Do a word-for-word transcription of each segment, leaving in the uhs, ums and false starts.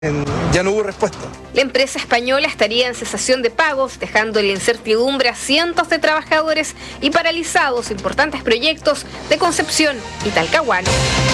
Ya no hubo respuesta. La empresa española estaría en cesación de pagos, dejando en la incertidumbre a cientos de trabajadores y paralizados importantes proyectos de Concepción y Talcahuano.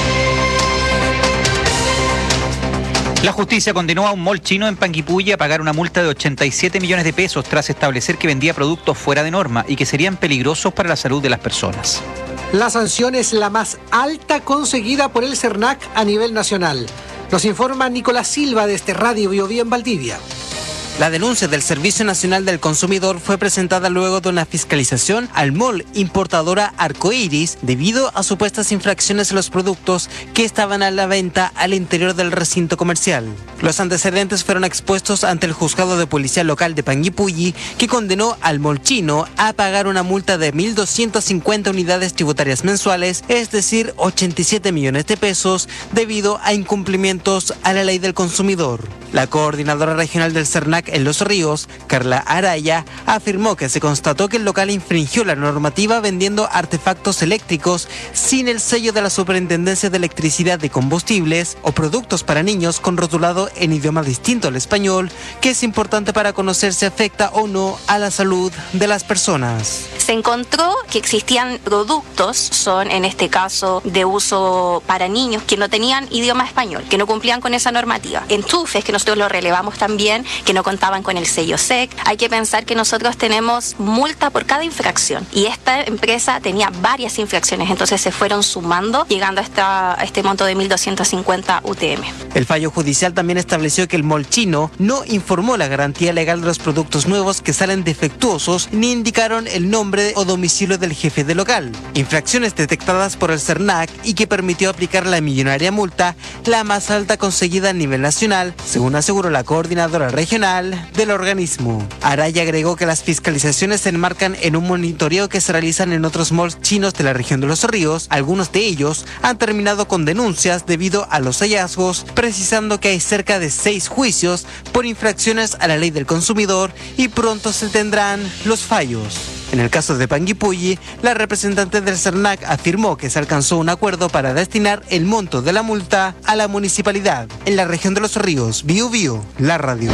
La justicia condenó a un mall chino en Panguipulli a pagar una multa de ochenta y siete millones de pesos tras establecer que vendía productos fuera de norma y que serían peligrosos para la salud de las personas. La sanción es la más alta conseguida por el CERNAC a nivel nacional. Nos informa Nicolás Silva desde Radio Biobío en Valdivia. La denuncia del Servicio Nacional del Consumidor fue presentada luego de una fiscalización al mall importadora Arcoiris debido a supuestas infracciones en los productos que estaban a la venta al interior del recinto comercial. Los antecedentes fueron expuestos ante el juzgado de policía local de Panguipulli, que condenó al mall chino a pagar una multa de mil doscientas cincuenta unidades tributarias mensuales, es decir, ochenta y siete millones de pesos, debido a incumplimientos a la ley del consumidor. La coordinadora regional del CERNAC en Los Ríos, Carla Araya, afirmó que se constató que el local infringió la normativa vendiendo artefactos eléctricos sin el sello de la Superintendencia de Electricidad y Combustibles o productos para niños con rotulado en idioma distinto al español, que es importante para conocer si afecta o no a la salud de las personas. Se encontró que existían productos, son en este caso de uso para niños, que no tenían idioma español, que no cumplían con esa normativa. Enchufes que nosotros lo relevamos también, que no contaban con el sello S E C. Hay que pensar que nosotros tenemos multa por cada infracción y esta empresa tenía varias infracciones, entonces se fueron sumando, llegando a, esta, a este monto de mil doscientos cincuenta U T M. El fallo judicial también estableció que el mall chino no informó la garantía legal de los productos nuevos que salen defectuosos ni indicaron el nombre o domicilio del jefe de local. Infracciones detectadas por el CERNAC y que permitió aplicar la millonaria multa, la más alta conseguida a nivel nacional, según aseguró la coordinadora regional del organismo. Araya agregó que las fiscalizaciones se enmarcan en un monitoreo que se realizan en otros malls chinos de la región de Los Ríos. Algunos de ellos han terminado con denuncias debido a los hallazgos, precisando que hay cerca de seis juicios por infracciones a la ley del consumidor y pronto se tendrán los fallos. En el caso de Panguipulli, la representante del CERNAC afirmó que se alcanzó un acuerdo para destinar el monto de la multa a la municipalidad. En la región de Los Ríos, Biobío, la radio.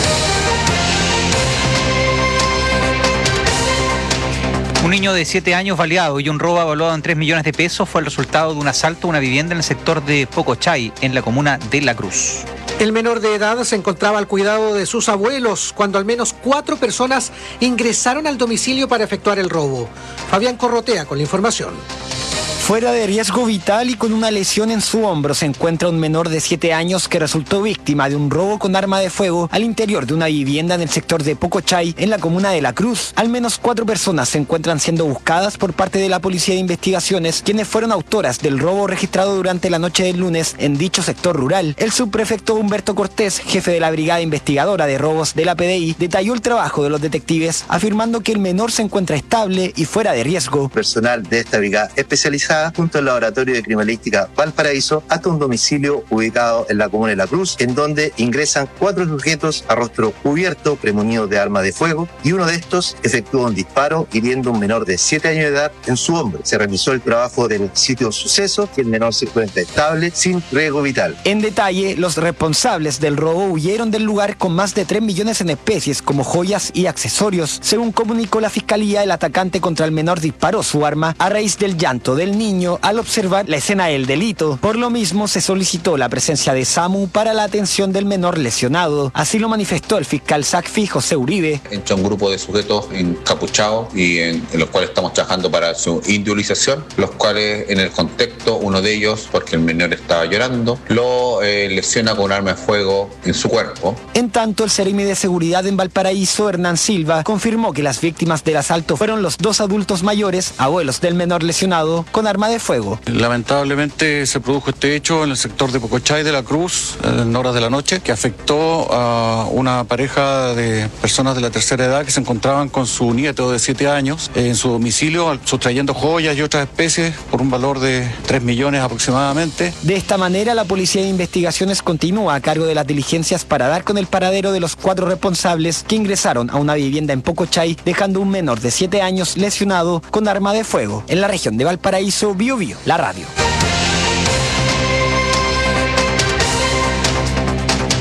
Un niño de siete años baleado y un robo evaluado en tres millones de pesos fue el resultado de un asalto a una vivienda en el sector de Pocochay, en la comuna de La Cruz. El menor de edad se encontraba al cuidado de sus abuelos cuando al menos cuatro personas ingresaron al domicilio para efectuar el robo. Fabián Corrotea con la información. Fuera de riesgo vital y con una lesión en su hombro se encuentra un menor de siete años que resultó víctima de un robo con arma de fuego al interior de una vivienda en el sector de Pocochay, en la comuna de La Cruz. Al menos cuatro personas se encuentran siendo buscadas por parte de la Policía de Investigaciones, quienes fueron autoras del robo registrado durante la noche del lunes en dicho sector rural. El subprefecto Humberto Cortés, jefe de la Brigada Investigadora de Robos de la P D I, detalló el trabajo de los detectives, afirmando que el menor se encuentra estable y fuera de riesgo. Personal de esta brigada especializada junto al Laboratorio de Criminalística Valparaíso hasta un domicilio ubicado en la comuna de La Cruz, en donde ingresan cuatro sujetos a rostro cubierto, premunidos de arma de fuego, y uno de estos efectuó un disparo hiriendo a un menor de siete años de edad en su hombro. Se realizó el trabajo del sitio suceso y el menor se encuentra estable, sin riesgo vital. En detalle, los responsables del robo huyeron del lugar con más de tres millones en especies como joyas y accesorios. Según comunicó la Fiscalía, el atacante contra el menor disparó su arma a raíz del llanto del niño al observar la escena del delito. Por lo mismo, se solicitó la presencia de SAMU para la atención del menor lesionado. Así lo manifestó el fiscal SACFI, José Uribe. Entra un grupo de sujetos encapuchados y en, en los cuales estamos trabajando para su individualización, los cuales en el contexto, uno de ellos, porque el menor estaba llorando, lo eh, lesiona con un arma de fuego en su cuerpo. En tanto, el Seremi de Seguridad en Valparaíso, Hernán Silva, confirmó que las víctimas del asalto fueron los dos adultos mayores, abuelos del menor lesionado, con arma de fuego. Lamentablemente se produjo este hecho en el sector de Pocochay de La Cruz en horas de la noche, que afectó a una pareja de personas de la tercera edad que se encontraban con su nieto de siete años en su domicilio, sustrayendo joyas y otras especies por un valor de tres millones aproximadamente. De esta manera, la Policía de Investigaciones continúa a cargo de las diligencias para dar con el paradero de los cuatro responsables que ingresaron a una vivienda en Pocochay, dejando un menor de siete años lesionado con arma de fuego. En la región de Valparaíso, Biobío, la radio.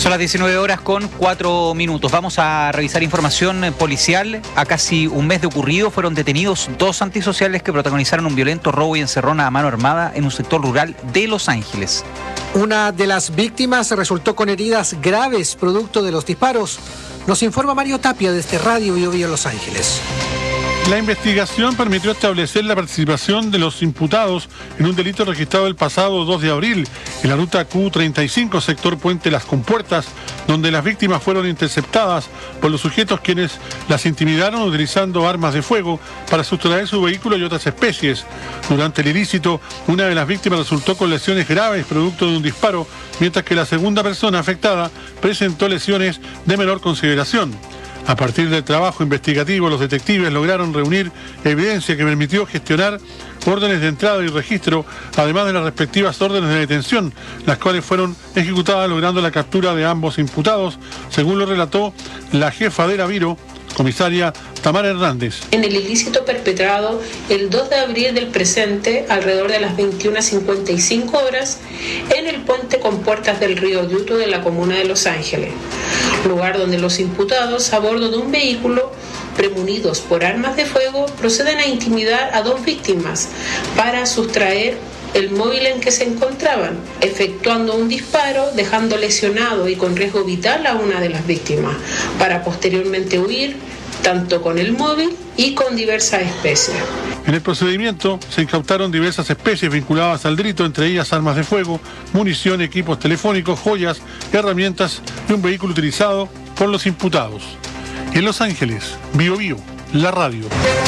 Son las diecinueve horas con cuatro minutos. Vamos a revisar información policial. A casi un mes de ocurrido fueron detenidos dos antisociales que protagonizaron un violento robo y encerrona a mano armada en un sector rural de Los Ángeles. Una de las víctimas resultó con heridas graves producto de los disparos. Nos informa Mario Tapia desde Radio Bio Bio Los Ángeles. La investigación permitió establecer la participación de los imputados en un delito registrado el pasado dos de abril en la ruta Q treinta y cinco, sector Puente Las Compuertas, donde las víctimas fueron interceptadas por los sujetos quienes las intimidaron utilizando armas de fuego para sustraer su vehículo y otras especies. Durante el ilícito, una de las víctimas resultó con lesiones graves producto de un disparo, mientras que la segunda persona afectada presentó lesiones de menor consideración. A partir del trabajo investigativo, los detectives lograron reunir evidencia que permitió gestionar órdenes de entrada y registro, además de las respectivas órdenes de detención, las cuales fueron ejecutadas logrando la captura de ambos imputados, según lo relató la jefa de la Viro, comisaria Tamara Hernández. En el ilícito perpetrado el dos de abril del presente, alrededor de las veintiuna cincuenta y cinco horas, en el puente Compuertas del río Yuto de la comuna de Los Ángeles, lugar donde los imputados a bordo de un vehículo premunidos por armas de fuego proceden a intimidar a dos víctimas para sustraer el móvil en que se encontraban, efectuando un disparo, dejando lesionado y con riesgo vital a una de las víctimas, para posteriormente huir tanto con el móvil y con diversas especies. En el procedimiento se incautaron diversas especies vinculadas al delito, entre ellas armas de fuego, munición, equipos telefónicos, joyas, herramientas y un vehículo utilizado por los imputados. En Los Ángeles, Bio Bio, la radio.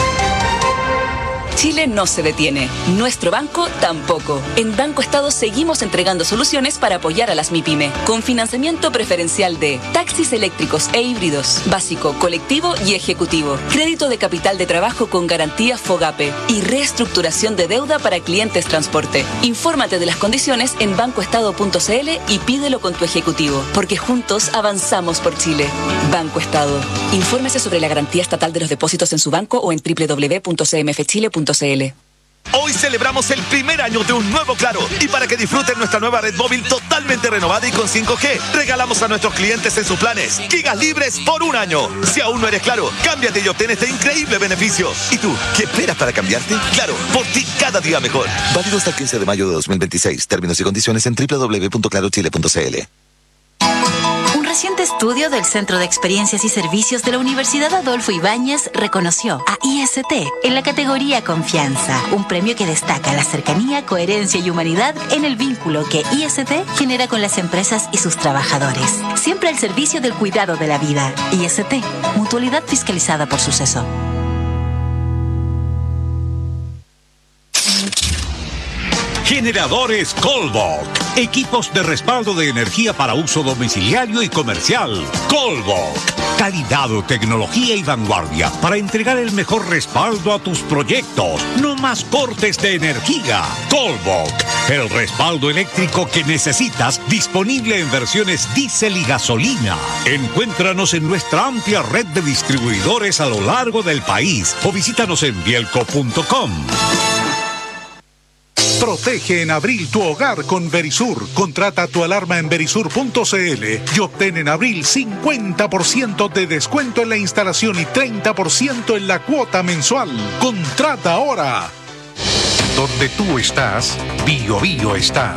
Chile no se detiene. Nuestro banco tampoco. En Banco Estado seguimos entregando soluciones para apoyar a las MIPYME, con financiamiento preferencial de taxis eléctricos e híbridos, básico, colectivo y ejecutivo, crédito de capital de trabajo con garantía FOGAPE y reestructuración de deuda para clientes transporte. Infórmate de las condiciones en bancoestado punto c l y pídelo con tu ejecutivo, porque juntos avanzamos por Chile. Banco Estado. Infórmese sobre la garantía estatal de los depósitos en su banco o en doble u doble u doble u punto c m f chile punto c l. Hoy celebramos el primer año de un nuevo Claro, y para que disfruten nuestra nueva red móvil totalmente renovada y con cinco G, regalamos a nuestros clientes en sus planes gigas libres por un año. Si aún no eres Claro, cámbiate y obtén este increíble beneficio. ¿Y tú, qué esperas para cambiarte? Claro, por ti cada día mejor. Válido hasta el quince de mayo de dos mil veintiséis. Términos y condiciones en doble u doble u doble u punto claro chile punto c l. Un reciente estudio del Centro de Experiencias y Servicios de la Universidad Adolfo Ibáñez reconoció a I S T en la categoría Confianza, un premio que destaca la cercanía, coherencia y humanidad en el vínculo que I S T genera con las empresas y sus trabajadores. Siempre al servicio del cuidado de la vida. I S T, mutualidad fiscalizada por Suceso. Generadores Colbok. Equipos de respaldo de energía para uso domiciliario y comercial. Colbok. Calidad, tecnología y vanguardia para entregar el mejor respaldo a tus proyectos. No más cortes de energía. Colbok. El respaldo eléctrico que necesitas, disponible en versiones diésel y gasolina. Encuéntranos en nuestra amplia red de distribuidores a lo largo del país o visítanos en bielco punto com. Protege en abril tu hogar con Verisur. Contrata tu alarma en verisur punto c l y obtén en abril cincuenta por ciento de descuento en la instalación y treinta por ciento en la cuota mensual. Contrata ahora. Donde tú estás, Bio Bio está.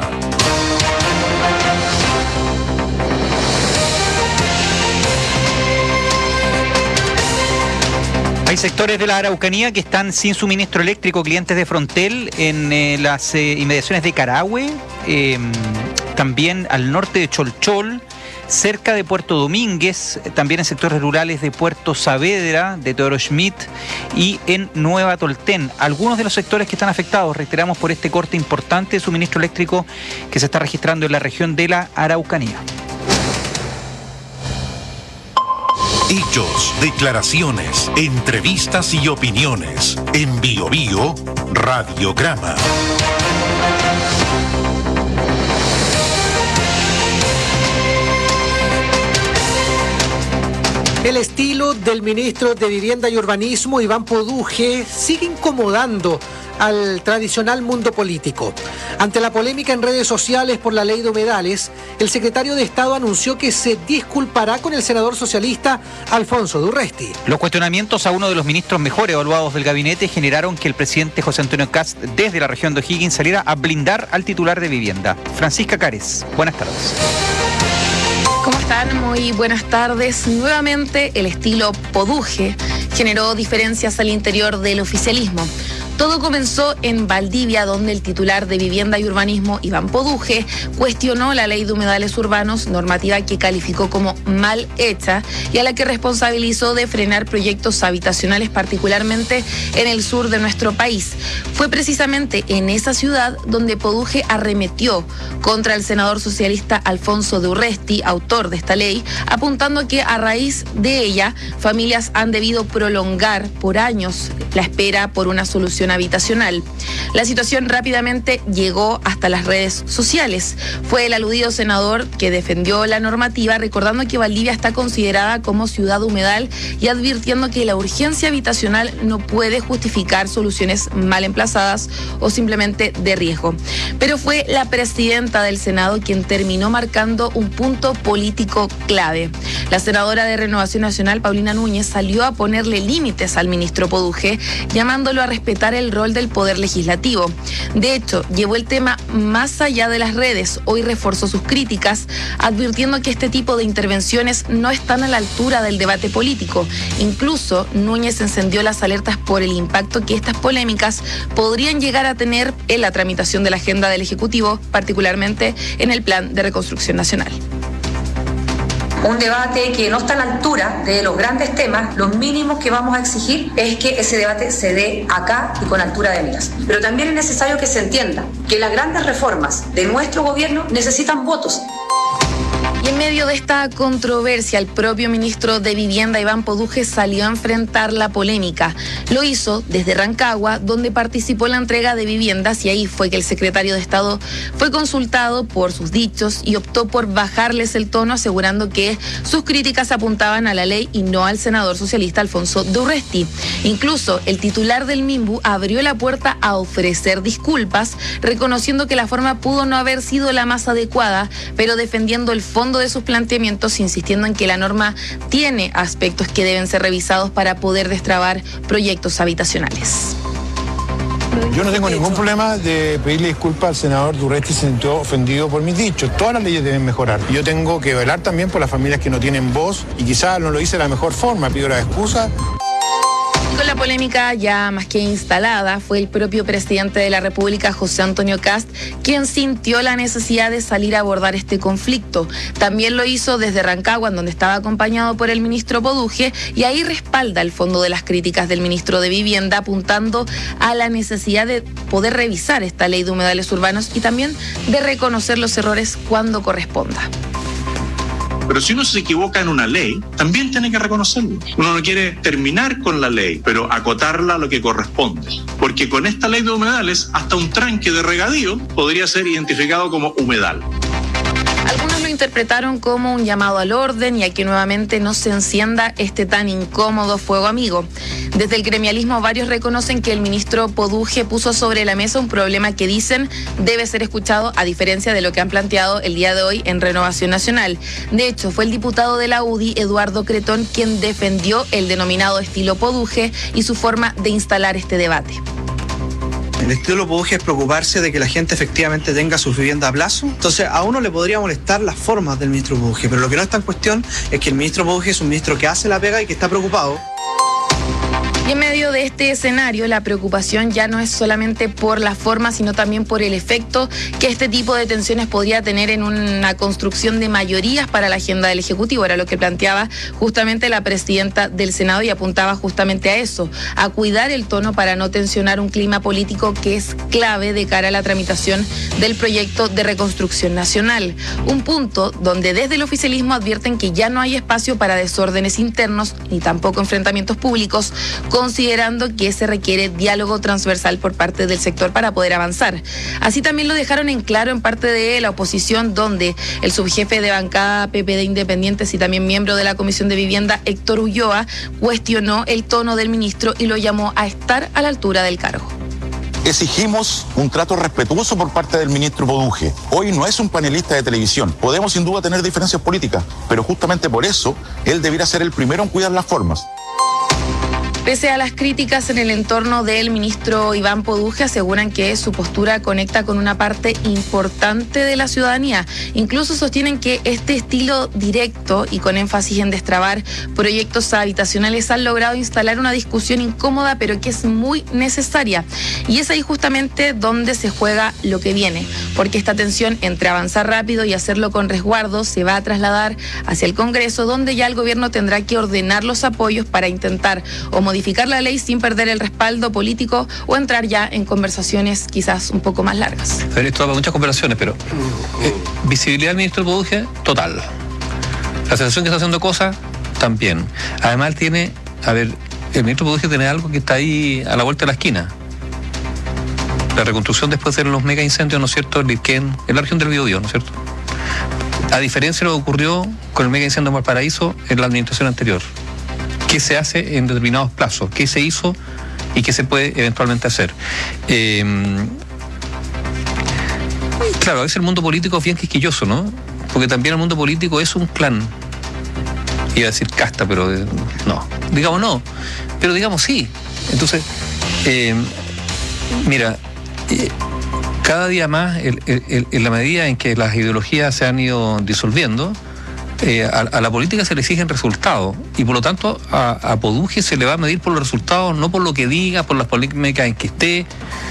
Hay sectores de la Araucanía que están sin suministro eléctrico, clientes de Frontel en eh, las eh, inmediaciones de Carahue, eh, también al norte de Cholchol, cerca de Puerto Domínguez, también en sectores rurales de Puerto Saavedra, de Teodoro Schmidt y en Nueva Tolten. Algunos de los sectores que están afectados, reiteramos, por este corte importante de suministro eléctrico que se está registrando en la región de la Araucanía. Hechos, declaraciones, entrevistas y opiniones. En Bio Bio, Radiograma. El estilo del ministro de Vivienda y Urbanismo, Iván Poduje, sigue incomodando al tradicional mundo político. Ante la polémica en redes sociales por la ley de humedales, el secretario de Estado anunció que se disculpará con el senador socialista Alfonso de Urresti. Los cuestionamientos a uno de los ministros mejor evaluados del gabinete generaron que el presidente José Antonio Kast, desde la región de O'Higgins, saliera a blindar al titular de vivienda. Francisca Cares, buenas tardes. ¿Cómo están? Muy buenas tardes. Nuevamente, el estilo Poduje generó diferencias al interior del oficialismo. Todo comenzó en Valdivia, donde el titular de Vivienda y Urbanismo, Iván Poduje, cuestionó la ley de humedales urbanos, normativa que calificó como mal hecha y a la que responsabilizó de frenar proyectos habitacionales, particularmente en el sur de nuestro país. Fue precisamente en esa ciudad donde Poduje arremetió contra el senador socialista Alfonso de Urresti, autor de esta ley, apuntando que a raíz de ella, familias han debido prolongar por años la espera por una solución habitacional. La situación rápidamente llegó hasta las redes sociales. Fue el aludido senador que defendió la normativa, recordando que Valdivia está considerada como ciudad humedal y advirtiendo que la urgencia habitacional no puede justificar soluciones mal emplazadas o simplemente de riesgo. Pero fue la presidenta del Senado quien terminó marcando un punto político clave. La senadora de Renovación Nacional, Paulina Núñez, salió a ponerle límites al ministro Poduje, llamándolo a respetar el rol del Poder Legislativo. De hecho, llevó el tema más allá de las redes. Hoy reforzó sus críticas, advirtiendo que este tipo de intervenciones no están a la altura del debate político. Incluso, Núñez encendió las alertas por el impacto que estas polémicas podrían llegar a tener en la tramitación de la agenda del Ejecutivo, particularmente en el Plan de Reconstrucción Nacional. Un debate que no está a la altura de los grandes temas. Los mínimos que vamos a exigir es que ese debate se dé acá y con altura de miras. Pero también es necesario que se entienda que las grandes reformas de nuestro gobierno necesitan votos. Y en medio de esta controversia, el propio ministro de Vivienda, Iván Poduje, salió a enfrentar la polémica. Lo hizo desde Rancagua, donde participó en la entrega de viviendas, y ahí fue que el secretario de Estado fue consultado por sus dichos y optó por bajarles el tono, asegurando que sus críticas apuntaban a la ley y no al senador socialista Alfonso de Urresti. Incluso el titular del MIMBU abrió la puerta a ofrecer disculpas, reconociendo que la forma pudo no haber sido la más adecuada, pero defendiendo el fondo de sus planteamientos, insistiendo en que la norma tiene aspectos que deben ser revisados para poder destrabar proyectos habitacionales. Yo no tengo ningún problema de pedirle disculpas al senador Urresti si se sintió ofendido por mis dichos. Todas las leyes deben mejorar. Yo tengo que velar también por las familias que no tienen voz y quizás no lo hice de la mejor forma. Pido la excusa. Con la polémica ya más que instalada, fue el propio presidente de la República, José Antonio Kast, quien sintió la necesidad de salir a abordar este conflicto. También lo hizo desde Rancagua, en donde estaba acompañado por el ministro Poduje, y ahí respalda el fondo de las críticas del ministro de Vivienda, apuntando a la necesidad de poder revisar esta ley de humedales urbanos y también de reconocer los errores cuando corresponda. Pero si uno se equivoca en una ley, también tiene que reconocerlo. Uno no quiere terminar con la ley, pero acotarla a lo que corresponde. Porque con esta ley de humedales, hasta un tranque de regadío podría ser identificado como humedal. Algunos lo interpretaron como un llamado al orden y a que nuevamente no se encienda este tan incómodo fuego amigo. Desde el gremialismo, varios reconocen que el ministro Poduje puso sobre la mesa un problema que dicen debe ser escuchado, a diferencia de lo que han planteado el día de hoy en Renovación Nacional. De hecho, fue el diputado de la U D I, Eduardo Cretón, quien defendió el denominado estilo Poduje y su forma de instalar este debate. El estilo Poduje es preocuparse de que la gente efectivamente tenga su vivienda a plazo. Entonces, a uno le podría molestar las formas del ministro Poduje, pero lo que no está en cuestión es que el ministro Poduje es un ministro que hace la pega y que está preocupado. Y en medio de este escenario, la preocupación ya no es solamente por la forma, sino también por el efecto que este tipo de tensiones podría tener en una construcción de mayorías para la agenda del Ejecutivo. Era lo que planteaba justamente la presidenta del Senado y apuntaba justamente a eso, a cuidar el tono para no tensionar un clima político que es clave de cara a la tramitación del proyecto de reconstrucción nacional. Un punto donde desde el oficialismo advierten que ya no hay espacio para desórdenes internos ni tampoco enfrentamientos públicos, considerando que se requiere diálogo transversal por parte del sector para poder avanzar. Así también lo dejaron en claro en parte de la oposición, donde el subjefe de bancada P P D Independientes y también miembro de la Comisión de Vivienda, Héctor Ulloa, cuestionó el tono del ministro y lo llamó a estar a la altura del cargo. Exigimos un trato respetuoso por parte del ministro Poduje. Hoy no es un panelista de televisión. Podemos sin duda tener diferencias políticas, pero justamente por eso él debiera ser el primero en cuidar las formas. Pese a las críticas en el entorno del ministro Iván Poduje, aseguran que su postura conecta con una parte importante de la ciudadanía. Incluso sostienen que este estilo directo y con énfasis en destrabar proyectos habitacionales han logrado instalar una discusión incómoda, pero que es muy necesaria. Y es ahí justamente donde se juega lo que viene, porque esta tensión entre avanzar rápido y hacerlo con resguardo se va a trasladar hacia el Congreso, donde ya el gobierno tendrá que ordenar los apoyos para intentar o modificar la ley sin perder el respaldo político o entrar ya en conversaciones quizás un poco más largas. A ver, esto da muchas conversaciones, pero eh, visibilidad del ministro Poduje, total. La sensación que está haciendo cosas, también. Además tiene, a ver, el ministro Poduje tiene algo que está ahí a la vuelta de la esquina. La reconstrucción después de los mega incendios, ¿no es cierto?, en Lirquén, en la región del Biobío, ¿no es cierto? A diferencia de lo que ocurrió con el mega incendio en Valparaíso en la administración anterior. ¿Qué se hace en determinados plazos? ¿Qué se hizo y qué se puede eventualmente hacer? Eh, claro, a veces el mundo político es bien quisquilloso, ¿no? Porque también el mundo político es un clan. Iba a decir casta, pero eh, no. Digamos no, pero digamos sí. Entonces, eh, mira, eh, cada día más, el, el, en la medida en que las ideologías se han ido disolviendo, Eh, a, a la política se le exigen resultados y por lo tanto a, a Poduje se le va a medir por los resultados, no por lo que diga, por las polémicas en que esté,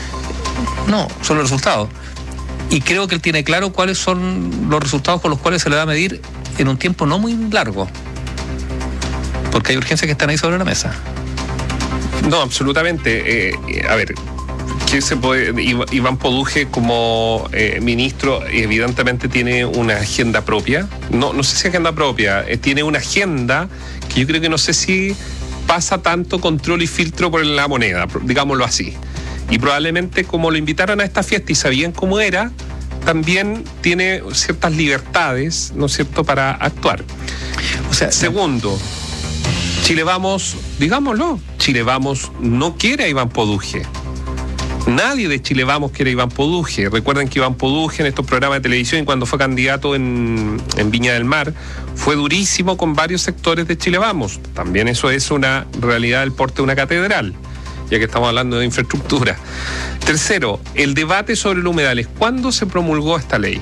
no, son los resultados. Y creo que él tiene claro cuáles son los resultados con los cuales se le va a medir en un tiempo no muy largo, porque hay urgencias que están ahí sobre la mesa. No, absolutamente. Eh, a ver, ¿qué se puede? Iván Poduje como eh, ministro evidentemente tiene una agenda propia. No, no sé si agenda propia, eh, tiene una agenda que yo creo que no sé si pasa tanto control y filtro por la moneda, digámoslo así. Y probablemente como lo invitaron a esta fiesta y sabían cómo era, también tiene ciertas libertades, ¿no es cierto?, para actuar. O sea, segundo, Chile Vamos, digámoslo, Chile Vamos no quiere a Iván Poduje. Nadie de Chile Vamos quiere a Iván Poduje. Recuerden que Iván Poduje en estos programas de televisión, cuando fue candidato en, en Viña del Mar, fue durísimo con varios sectores de Chile Vamos. También eso es una realidad del porte de una catedral, ya que estamos hablando de infraestructura. Tercero, el debate sobre los humedales. ¿Cuándo se promulgó esta ley?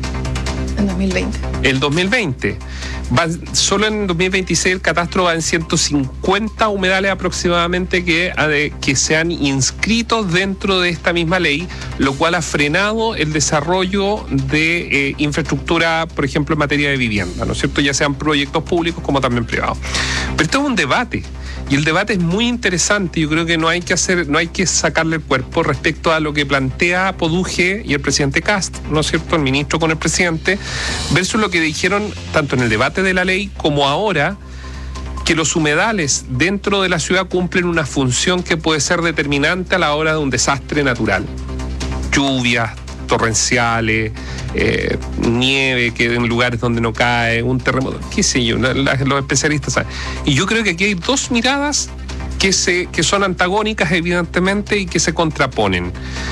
En dos mil veinte. El dos mil veinte. Va, solo en dos mil veintiséis el catastro va en ciento cincuenta humedales aproximadamente que, que se han inscrito dentro de esta misma ley, lo cual ha frenado el desarrollo de eh, infraestructura, por ejemplo, en materia de vivienda, ¿no es cierto? Ya sean proyectos públicos como también privados. Pero esto es un debate. Y el debate es muy interesante. Yo creo que no hay que hacer, no hay que sacarle el cuerpo respecto a lo que plantea Poduje y el presidente Kast, ¿no es cierto?, el ministro con el presidente, versus lo que dijeron tanto en el debate de la ley como ahora, que los humedales dentro de la ciudad cumplen una función que puede ser determinante a la hora de un desastre natural. Lluvias torrenciales, eh, nieve que en lugares donde no cae, un terremoto, qué sé yo, la, la, los especialistas saben. Y yo creo que aquí hay dos miradas que, se, que son antagónicas evidentemente y que se contraponen.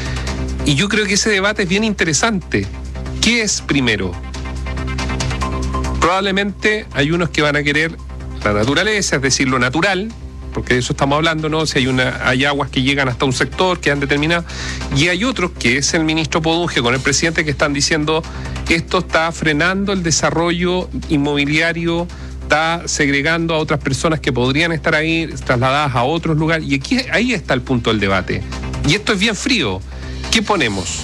Y yo creo que ese debate es bien interesante. ¿Qué es primero? Probablemente hay unos que van a querer la naturaleza, es decir, lo natural, porque de eso estamos hablando, ¿no? Si hay una, hay aguas que llegan hasta un sector, que han determinado, y hay otros, que es el ministro Poduje con el presidente, que están diciendo esto está frenando el desarrollo inmobiliario, está segregando a otras personas que podrían estar ahí trasladadas a otros lugares, y aquí, ahí está el punto del debate. Y esto es bien frío. ¿Qué ponemos?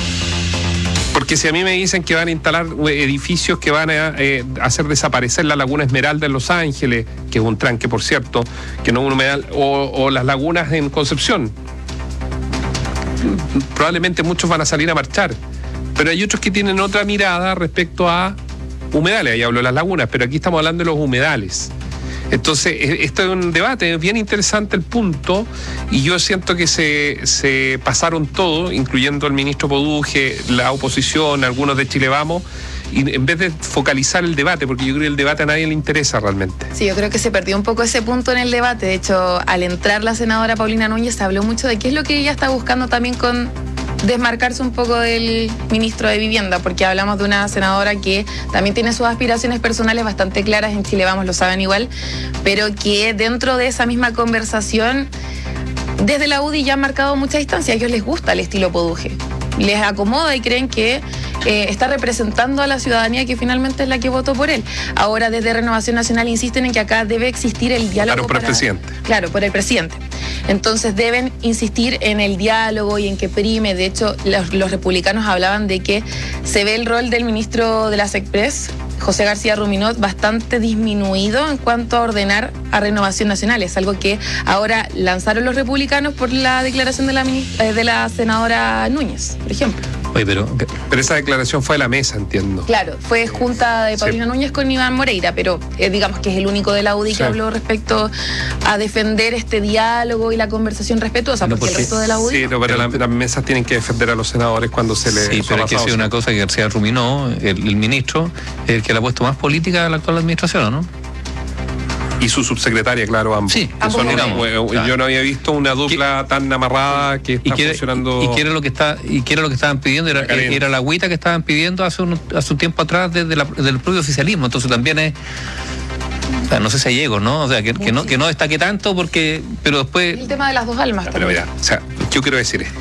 Porque si a mí me dicen que van a instalar edificios que van a eh, hacer desaparecer la Laguna Esmeralda en Los Ángeles, que es un tranque, por cierto, que no es un humedal, o, o las lagunas en Concepción, probablemente muchos van a salir a marchar. Pero hay otros que tienen otra mirada respecto a humedales. Ahí hablo de las lagunas, pero aquí estamos hablando de los humedales. Entonces, esto es un debate, es bien interesante el punto, y yo siento que se, se pasaron todo, incluyendo el ministro Poduje, la oposición, algunos de Chile Vamos, y en vez de focalizar el debate, porque yo creo que el debate a nadie le interesa realmente. Sí, yo creo que se perdió un poco ese punto en el debate. De hecho, al entrar la senadora Paulina Núñez se habló mucho de qué es lo que ella está buscando también con desmarcarse un poco del ministro de Vivienda, porque hablamos de una senadora que también tiene sus aspiraciones personales bastante claras, en Chile Vamos lo saben igual, pero que dentro de esa misma conversación, desde la U D I ya han marcado mucha distancia. A ellos les gusta el estilo Poduje, les acomoda y creen que eh, está representando a la ciudadanía que finalmente es la que votó por él. Ahora desde Renovación Nacional insisten en que acá debe existir el diálogo. Claro, por para, el presidente. Claro, por el presidente. Entonces deben insistir en el diálogo y en que prime. De hecho, los, los republicanos hablaban de que se ve el rol del ministro de las Express, José García Ruminot, bastante disminuido en cuanto a ordenar a Renovación Nacional. Es algo que ahora lanzaron los republicanos por la declaración de la, de la senadora Núñez, por ejemplo. Oye, pero, pero esa declaración fue de la mesa, entiendo. Claro, fue junta de Paulina sí. Núñez con Iván Moreira, pero eh, digamos que es el único de la U D I sí. que habló respecto a defender este diálogo y la conversación respetuosa, no, porque, porque el resto de la U D I... Sí, no, pero la, las mesas tienen que defender a los senadores cuando se les... Sí, pero es que es una cosa que García Ruminó, el, el ministro, el que le ha puesto más política a la actual administración, ¿no? Y su subsecretaria, claro, ambos. Sí, ambos son, digamos, claro. Yo no había visto una dupla ¿Qué? tan amarrada que está y quiere, funcionando. Y quiere lo que está, y quiere lo que estaban pidiendo, era, era la agüita que estaban pidiendo hace un, hace un tiempo atrás desde la, del propio oficialismo. Entonces también es, o sea, no sé si hay ego, ¿no? O sea, que, que no, que no destaque tanto porque, pero después. El tema de las dos almas. No, pero mira, o sea, yo quiero decir esto.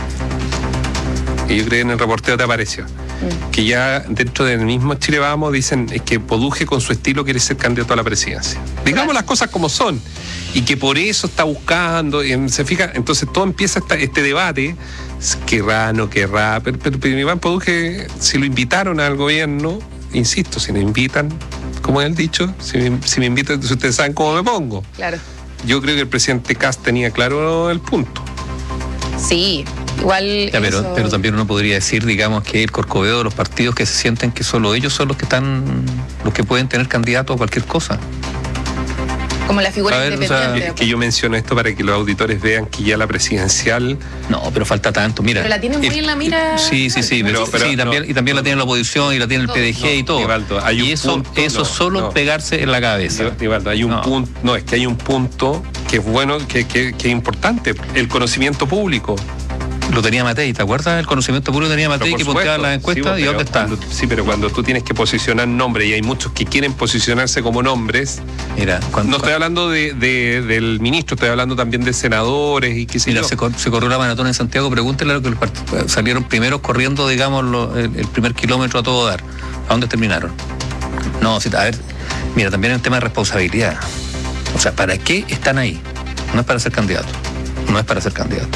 Y yo creo que en el reporteo te apareció. Mm. Que ya dentro del mismo Chile Vamos dicen es que Poduje con su estilo quiere ser candidato a la presidencia. Digamos las cosas como son. Y que por eso está buscando, y se fija, entonces todo empieza esta, este debate, querrá, no querrá, pero, pero, pero Iván Poduje, si lo invitaron al gobierno, insisto, si me invitan, como él dicho, si me, si me invitan, ustedes saben cómo me pongo. Claro. Yo creo que el presidente Kast tenía claro el punto. Sí. Igual ya, pero, pero también uno podría decir, digamos, que el corcoveo de los partidos que se sienten que solo ellos son los que están, los que pueden tener candidato a cualquier cosa. Como la figura ver, independiente. O sea, que, que yo menciono esto para que los auditores vean que ya la presidencial... No, pero falta tanto, mira. Pero la tienen muy el, en la mira... Sí, sí, sí, pero, pero sí, también, no, y también no, la tiene la oposición y la tiene el P D G no, y todo. Nivaldo, hay un y eso, punto, eso no, solo no. pegarse en la cabeza. Nivaldo, hay un no. punto, no, es que hay un punto que es bueno, que, que, que es importante, el conocimiento público. Lo tenía Matei, ¿te acuerdas? El conocimiento público tenía Matei que punteaba las encuestas, sí, y ¿dónde está? Cuando, sí, pero cuando tú tienes que posicionar nombres y hay muchos que quieren posicionarse como nombres, mira, cuando, no estoy hablando de, de, del ministro, estoy hablando también de senadores y qué sé mira, yo. Se, se corrió la maratón en Santiago, pregúntele a lo que los part... salieron primeros corriendo, digamos, lo, el, el primer kilómetro a todo dar. ¿A dónde terminaron? No, si, a ver, mira, también hay un tema de responsabilidad. O sea, ¿para qué están ahí? No es para ser candidato, no es para ser candidato.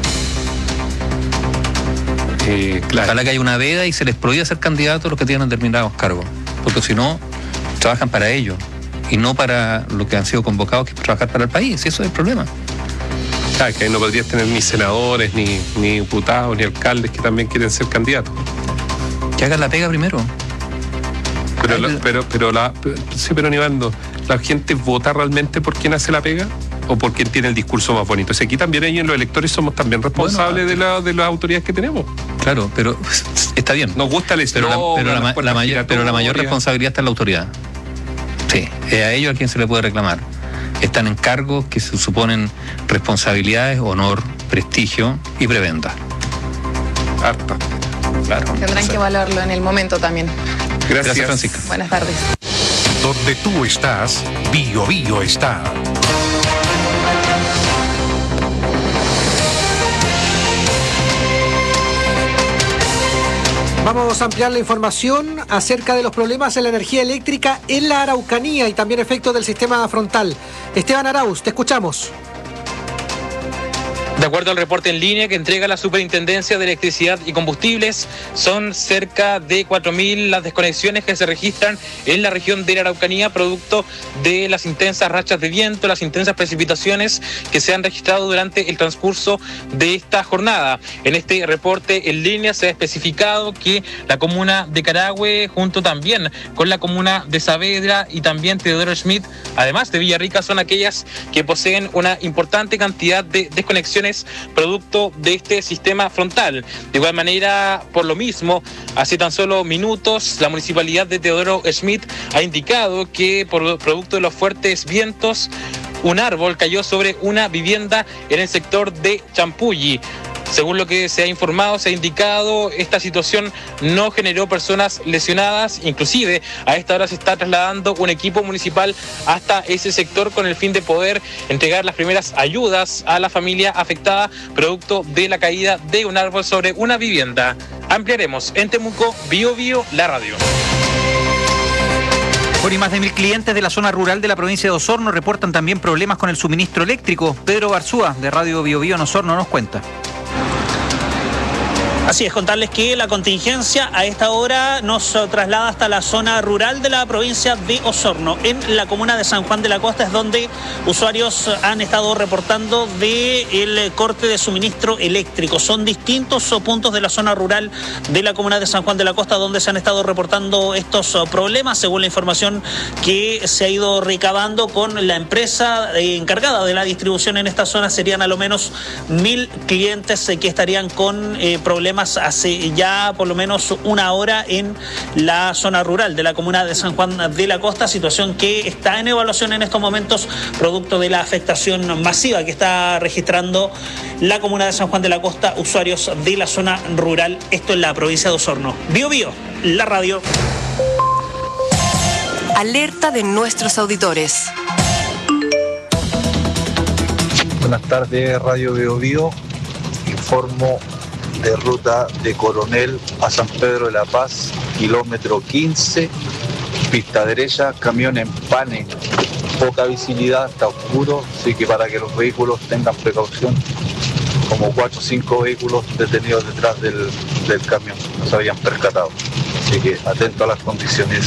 Eh, claro. Ojalá que haya una veda y se les prohíba ser candidatos a los que tienen determinados cargos, porque si no, trabajan para ellos y no para lo que han sido convocados, que es trabajar para el país. Eso es el problema. Claro, que ahí no podrías tener ni senadores, ni, ni diputados, ni alcaldes que también quieren ser candidatos. Que hagan la pega primero. Pero, la, pero, pero la, sí, pero Nivaldo, ¿la gente vota realmente por quién hace la pega? ¿O por quién tiene el discurso más bonito? O sea, aquí también ellos, los electores, somos también responsables bueno, de, la, de las autoridades que tenemos. Claro, pero está bien. Nos gusta el pero, la, pero, la, la mayor, pero la mayor responsabilidad está en la autoridad. Sí, es a ellos a quien se le puede reclamar. Están en cargos que se suponen responsabilidades, honor, prestigio y prebenda. Harta. Claro. Tendrán o sea. que evaluarlo en el momento también. Gracias, Gracias Francisca. Buenas tardes. Donde tú estás, Bio Bio está. Vamos a ampliar la información acerca de los problemas en la energía eléctrica en la Araucanía y también efectos del sistema frontal. Esteban Arauz, te escuchamos. De acuerdo al reporte en línea que entrega la Superintendencia de Electricidad y Combustibles, son cerca de cuatro mil las desconexiones que se registran en la región de la Araucanía, producto de las intensas rachas de viento, las intensas precipitaciones que se han registrado durante el transcurso de esta jornada. En este reporte en línea se ha especificado que la comuna de Carahue, junto también con la comuna de Saavedra y también Teodoro Schmidt, además de Villarrica, son aquellas que poseen una importante cantidad de desconexiones conexiones producto de este sistema frontal. De igual manera, por lo mismo, hace tan solo minutos la municipalidad de Teodoro Schmidt ha indicado que por producto de los fuertes vientos, un árbol cayó sobre una vivienda en el sector de Champulli. Según lo que se ha informado, se ha indicado, esta situación no generó personas lesionadas. Inclusive, a esta hora se está trasladando un equipo municipal hasta ese sector con el fin de poder entregar las primeras ayudas a la familia afectada producto de la caída de un árbol sobre una vivienda. Ampliaremos en Temuco, Bio Bio, la radio. Bueno, y más de mil clientes de la zona rural de la provincia de Osorno reportan también problemas con el suministro eléctrico. Pedro Barzúa, de Radio Bio Bio en Osorno, nos cuenta. Así es, contarles que la contingencia a esta hora nos traslada hasta la zona rural de la provincia de Osorno, en la comuna de San Juan de la Costa, es donde usuarios han estado reportando del corte de suministro eléctrico. Son distintos puntos de la zona rural de la comuna de San Juan de la Costa donde se han estado reportando estos problemas, según la información que se ha ido recabando con la empresa encargada de la distribución en esta zona. Serían a lo menos mil clientes que estarían con eh, problemas hace ya por lo menos una hora en la zona rural de la comuna de San Juan de la Costa, situación que está en evaluación en estos momentos producto de la afectación masiva que está registrando la comuna de San Juan de la Costa, usuarios de la zona rural, esto en la provincia de Osorno. Bio Bio, la radio. Alerta de nuestros auditores. Buenas tardes, Radio Bio Bio. Informo de ruta de Coronel a San Pedro de la Paz, kilómetro quince, pista derecha, camión en pane, poca visibilidad, está oscuro, así que para que los vehículos tengan precaución, como cuatro o cinco vehículos detenidos detrás del, del camión, no se habían percatado, así que atento a las condiciones.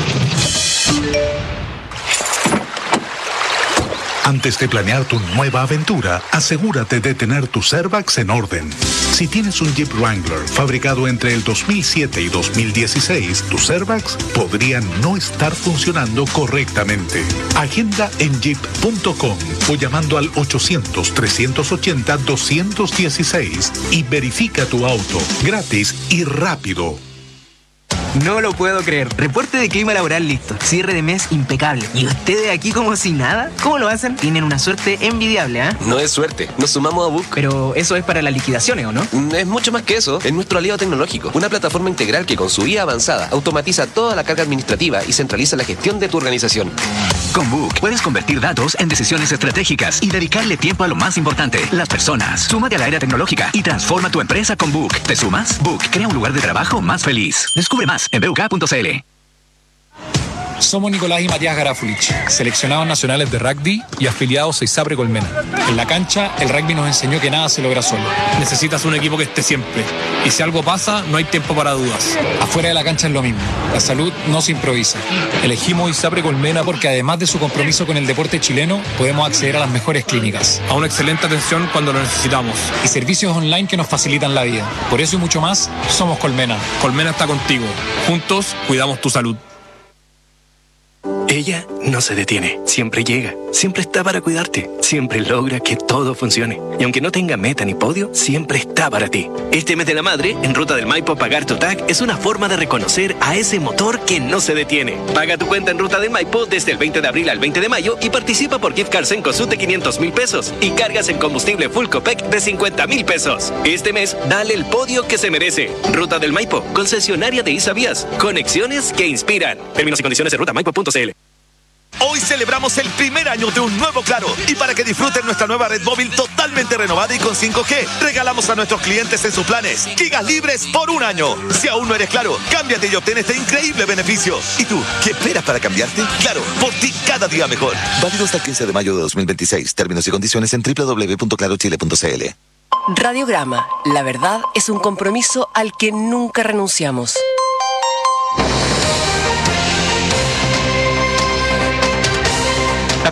Antes de planear tu nueva aventura, asegúrate de tener tu Servax en orden. Si tienes un Jeep Wrangler fabricado entre el dos mil siete y dos mil dieciséis, tu Servax podría no estar funcionando correctamente. Agenda en jeep punto com o llamando al ochocientos, trescientos ochenta, doscientos dieciséis y verifica tu auto gratis y rápido. No lo puedo creer. Reporte de clima laboral listo. Cierre de mes impecable. ¿Y ustedes aquí como si nada? ¿Cómo lo hacen? Tienen una suerte envidiable, ¿ah? ¿eh? No es suerte. Nos sumamos a Book. Pero eso es para las liquidaciones, ¿o no? Es mucho más que eso. Es nuestro aliado tecnológico. Una plataforma integral que con su I A avanzada automatiza toda la carga administrativa y centraliza la gestión de tu organización. Con Book puedes convertir datos en decisiones estratégicas y dedicarle tiempo a lo más importante, las personas. Súmate a la era tecnológica y transforma tu empresa con Book. ¿Te sumas? Book crea un lugar de trabajo más feliz. Descubre más en b u k punto c l. Somos Nicolás y Matías Garafulich, seleccionados nacionales de rugby y afiliados a ISAPRE Colmena. En la cancha, el rugby nos enseñó que nada se logra solo. Necesitas un equipo que esté siempre. Y si algo pasa, no hay tiempo para dudas. Afuera de la cancha es lo mismo. La salud no se improvisa. Elegimos ISAPRE Colmena porque además de su compromiso con el deporte chileno, podemos acceder a las mejores clínicas, a una excelente atención cuando lo necesitamos y servicios online que nos facilitan la vida. Por eso y mucho más, somos Colmena. Colmena está contigo. Juntos, cuidamos tu salud. Ella no se detiene, siempre llega, siempre está para cuidarte, siempre logra que todo funcione. Y aunque no tenga meta ni podio, siempre está para ti. Este mes de la madre, en Ruta del Maipo, pagar tu T A C es una forma de reconocer a ese motor que no se detiene. Paga tu cuenta en Ruta del Maipo desde el veinte de abril al veinte de mayo y participa por gift cards en Cosut de quinientos mil pesos y cargas en combustible Full Copec de cincuenta mil pesos. Este mes, dale el podio que se merece. Ruta del Maipo, concesionaria de Isavías. Conexiones que inspiran. Términos y condiciones en ruta maipo punto c l. Hoy celebramos el primer año de un nuevo Claro y para que disfruten nuestra nueva red móvil totalmente renovada y con cinco G, regalamos a nuestros clientes en sus planes gigas libres por un año. Si aún no eres Claro, cámbiate y obtén este increíble beneficio. ¿Y tú, qué esperas para cambiarte? Claro, por ti cada día mejor. Válido hasta el quince de mayo de dos mil veintiséis. Términos y condiciones en doble u doble u doble u punto claro chile punto c l. Radiograma. La verdad es un compromiso al que nunca renunciamos. La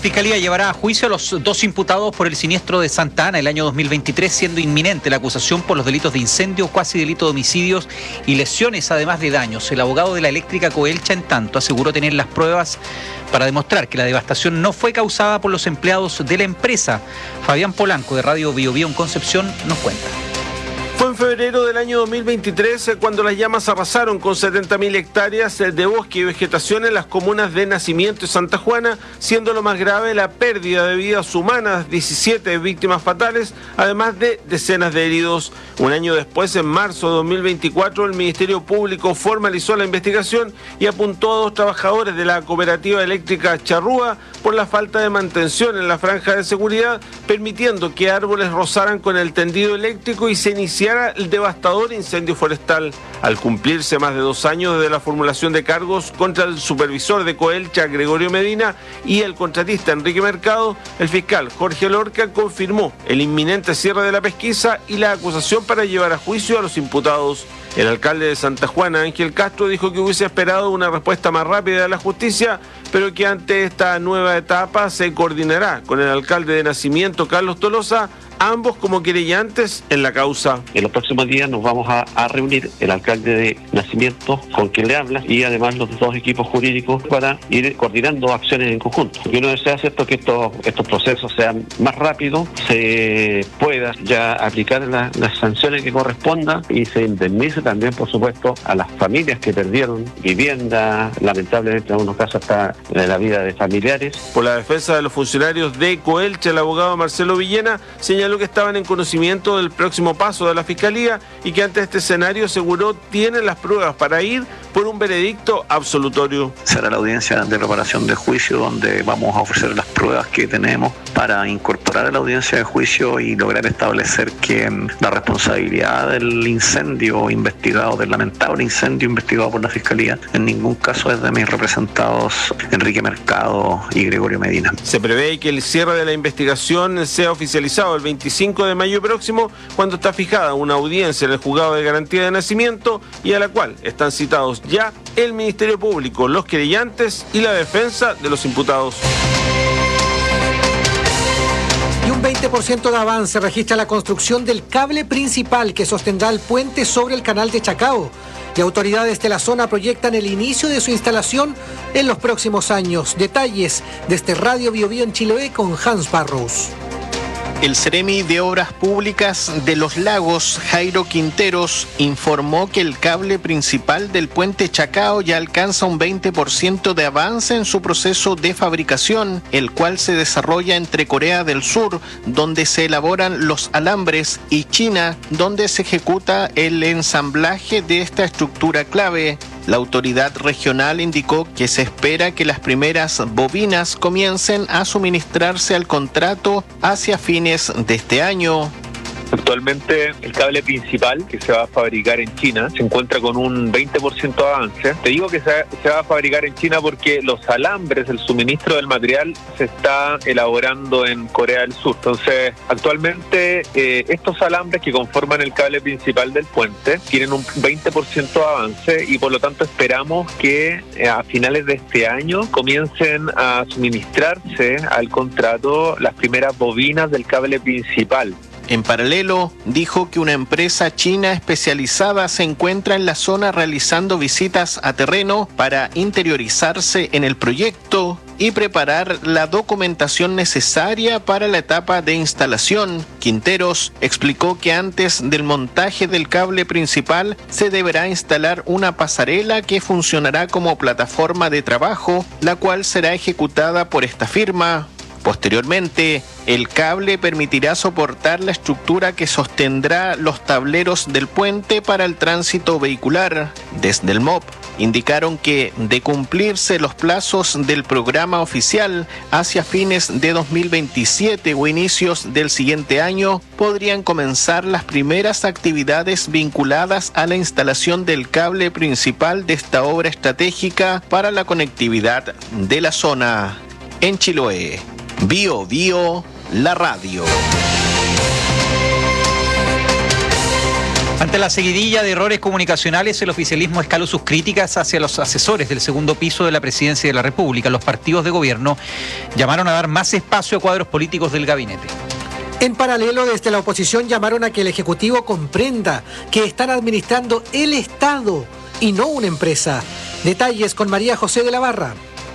Fiscalía llevará a juicio a los dos imputados por el siniestro de Santa Ana el año dos mil veintitrés, siendo inminente la acusación por los delitos de incendio, cuasi delito de homicidios y lesiones, además de daños. El abogado de la eléctrica Coelcha, en tanto, aseguró tener las pruebas para demostrar que la devastación no fue causada por los empleados de la empresa. Fabián Polanco, de Radio Bio Bio en Concepción, nos cuenta. Fue en febrero del año dos mil veintitrés cuando las llamas arrasaron con setenta mil hectáreas de bosque y vegetación en las comunas de Nacimiento y Santa Juana, siendo lo más grave la pérdida de vidas humanas, diecisiete víctimas fatales, además de decenas de heridos. Un año después, en marzo de dos mil veinticuatro, el Ministerio Público formalizó la investigación y apuntó a dos trabajadores de la cooperativa eléctrica Charrúa por la falta de mantención en la franja de seguridad, permitiendo que árboles rozaran con el tendido eléctrico y se iniciara el devastador incendio forestal. Al cumplirse más de dos años desde la formulación de cargos contra el supervisor de Coelcha, Gregorio Medina, y el contratista Enrique Mercado, el fiscal Jorge Lorca confirmó el inminente cierre de la pesquisa y la acusación para llevar a juicio a los imputados. El alcalde de Santa Juana, Ángel Castro, dijo que hubiese esperado una respuesta más rápida de la justicia, pero que ante esta nueva etapa se coordinará con el alcalde de Nacimiento, Carlos Tolosa, ambos como querellantes en la causa. En los próximos días nos vamos a, a reunir el alcalde de Nacimiento, con quien le habla, y además los dos equipos jurídicos para ir coordinando acciones en conjunto. Y uno desea, ¿cierto?, que estos, estos procesos sean más rápidos, se pueda ya aplicar la, las sanciones que correspondan y se indemnice también, por supuesto, a las familias que perdieron vivienda, lamentablemente en algunos casos hasta la vida de familiares. Por la defensa de los funcionarios de Coelcha, el abogado Marcelo Villena señaló que estaban en conocimiento del próximo paso de la Fiscalía y que ante este escenario aseguró tienen las pruebas para ir por un veredicto absolutorio. Será la audiencia de preparación de juicio donde vamos a ofrecer las pruebas que tenemos para incorporar a la audiencia de juicio y lograr establecer que la responsabilidad del incendio investigado, del lamentable incendio investigado por la Fiscalía, en ningún caso es de mis representados Enrique Mercado y Gregorio Medina. Se prevé que el cierre de la investigación sea oficializado el veinticinco de mayo próximo, cuando está fijada una audiencia en el Juzgado de Garantía de Nacimiento y a la cual están citados ya el Ministerio Público, los querellantes y la defensa de los imputados. Y un veinte por ciento de avance registra la construcción del cable principal que sostendrá el puente sobre el canal de Chacao. Y autoridades de la zona proyectan el inicio de su instalación en los próximos años. Detalles desde Radio Bio Bio en Chiloé con Hans Barrows. El Ceremi de Obras Públicas de Los Lagos, Jairo Quinteros, informó que el cable principal del puente Chacao ya alcanza un veinte por ciento de avance en su proceso de fabricación, el cual se desarrolla entre Corea del Sur, donde se elaboran los alambres, y China, donde se ejecuta el ensamblaje de esta estructura clave. La autoridad regional indicó que se espera que las primeras bobinas comiencen a suministrarse al contrato hacia fines de este año. Actualmente el cable principal que se va a fabricar en China se encuentra con un veinte por ciento de avance. Te digo que se, se va a fabricar en China porque los alambres, el suministro del material se está elaborando en Corea del Sur. Entonces, actualmente eh, estos alambres que conforman el cable principal del puente tienen un veinte por ciento de avance y por lo tanto esperamos que eh, a finales de este año comiencen a suministrarse al contrato las primeras bobinas del cable principal. En paralelo, dijo que una empresa china especializada se encuentra en la zona realizando visitas a terreno para interiorizarse en el proyecto y preparar la documentación necesaria para la etapa de instalación. Quinteros explicó que antes del montaje del cable principal se deberá instalar una pasarela que funcionará como plataforma de trabajo, la cual será ejecutada por esta firma. Posteriormente, el cable permitirá soportar la estructura que sostendrá los tableros del puente para el tránsito vehicular. Desde el M O P indicaron que, de cumplirse los plazos del programa oficial, hacia fines de dos mil veintisiete o inicios del siguiente año, podrían comenzar las primeras actividades vinculadas a la instalación del cable principal de esta obra estratégica para la conectividad de la zona. En Chiloé, Bio Bio, la radio. Ante Ante la seguidilla de errores comunicacionales, el oficialismo escaló sus críticas hacia los asesores del segundo piso de la Presidencia de la República. Los partidos de gobierno llamaron a dar más espacio a cuadros políticos del gabinete. En paralelo, desde la oposición llamaron a que el Ejecutivo comprenda que están administrando el Estado y no una empresa. Detalles con María José de la Barra.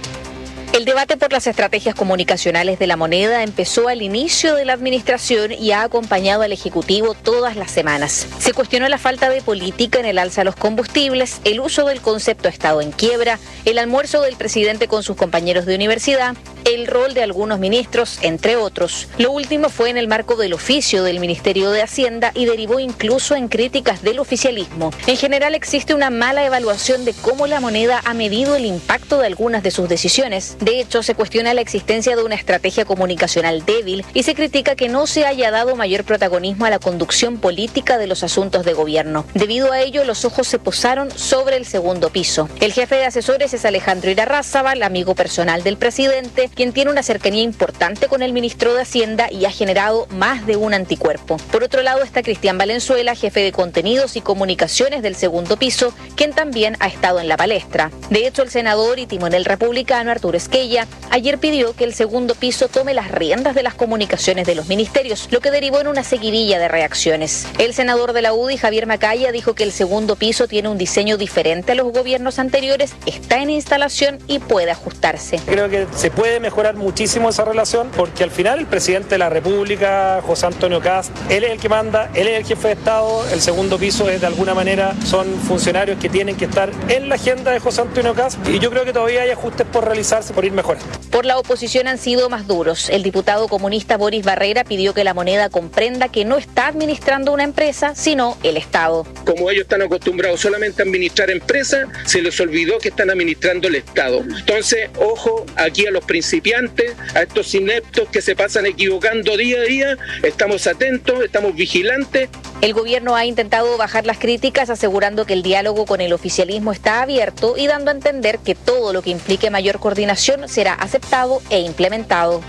El debate por las estrategias comunicacionales de la moneda empezó al inicio de la administración y ha acompañado al Ejecutivo todas las semanas. Se cuestionó la falta de política en el alza a los combustibles, el uso del concepto Estado en quiebra, el almuerzo del presidente con sus compañeros de universidad, el rol de algunos ministros, entre otros. Lo último fue en el marco del oficio del Ministerio de Hacienda y derivó incluso en críticas del oficialismo. En general existe una mala evaluación de cómo la moneda ha medido el impacto de algunas de sus decisiones. De hecho, se cuestiona la existencia de una estrategia comunicacional débil y se critica que no se haya dado mayor protagonismo a la conducción política de los asuntos de gobierno. Debido a ello, los ojos se posaron sobre el segundo piso. El jefe de asesores es Alejandro Irarrázaval, amigo personal del presidente, quien tiene una cercanía importante con el ministro de Hacienda y ha generado más de un anticuerpo. Por otro lado está Cristian Valenzuela, jefe de contenidos y comunicaciones del segundo piso, quien también ha estado en la palestra. De hecho, el senador y timonel republicano Arturo Esquella ayer pidió que el segundo piso tome las riendas de las comunicaciones de los ministerios, lo que derivó en una seguidilla de reacciones. El senador de la U D I, Javier Macaya, dijo que el segundo piso tiene un diseño diferente a los gobiernos anteriores, está en instalación y puede ajustarse. Creo que se puede mejorar muchísimo esa relación porque al final el presidente de la República, José Antonio Kast, él es el que manda, él es el jefe de Estado, el segundo piso es de alguna manera, son funcionarios que tienen que estar en la agenda de José Antonio Kast y yo creo que todavía hay ajustes por realizarse, por ir mejorando. Por la oposición han sido más duros. El diputado comunista Boris Barrera pidió que la moneda comprenda que no está administrando una empresa, sino el Estado. Como ellos están acostumbrados solamente a administrar empresas, se les olvidó que están administrando el Estado. Entonces, ojo aquí a los principiantes, a estos ineptos que se pasan equivocando día a día, estamos atentos, estamos vigilantes. El gobierno ha intentado bajar las críticas asegurando que el diálogo con el oficialismo está abierto y dando a entender que todo lo que implique mayor coordinación será aceptado e implementado.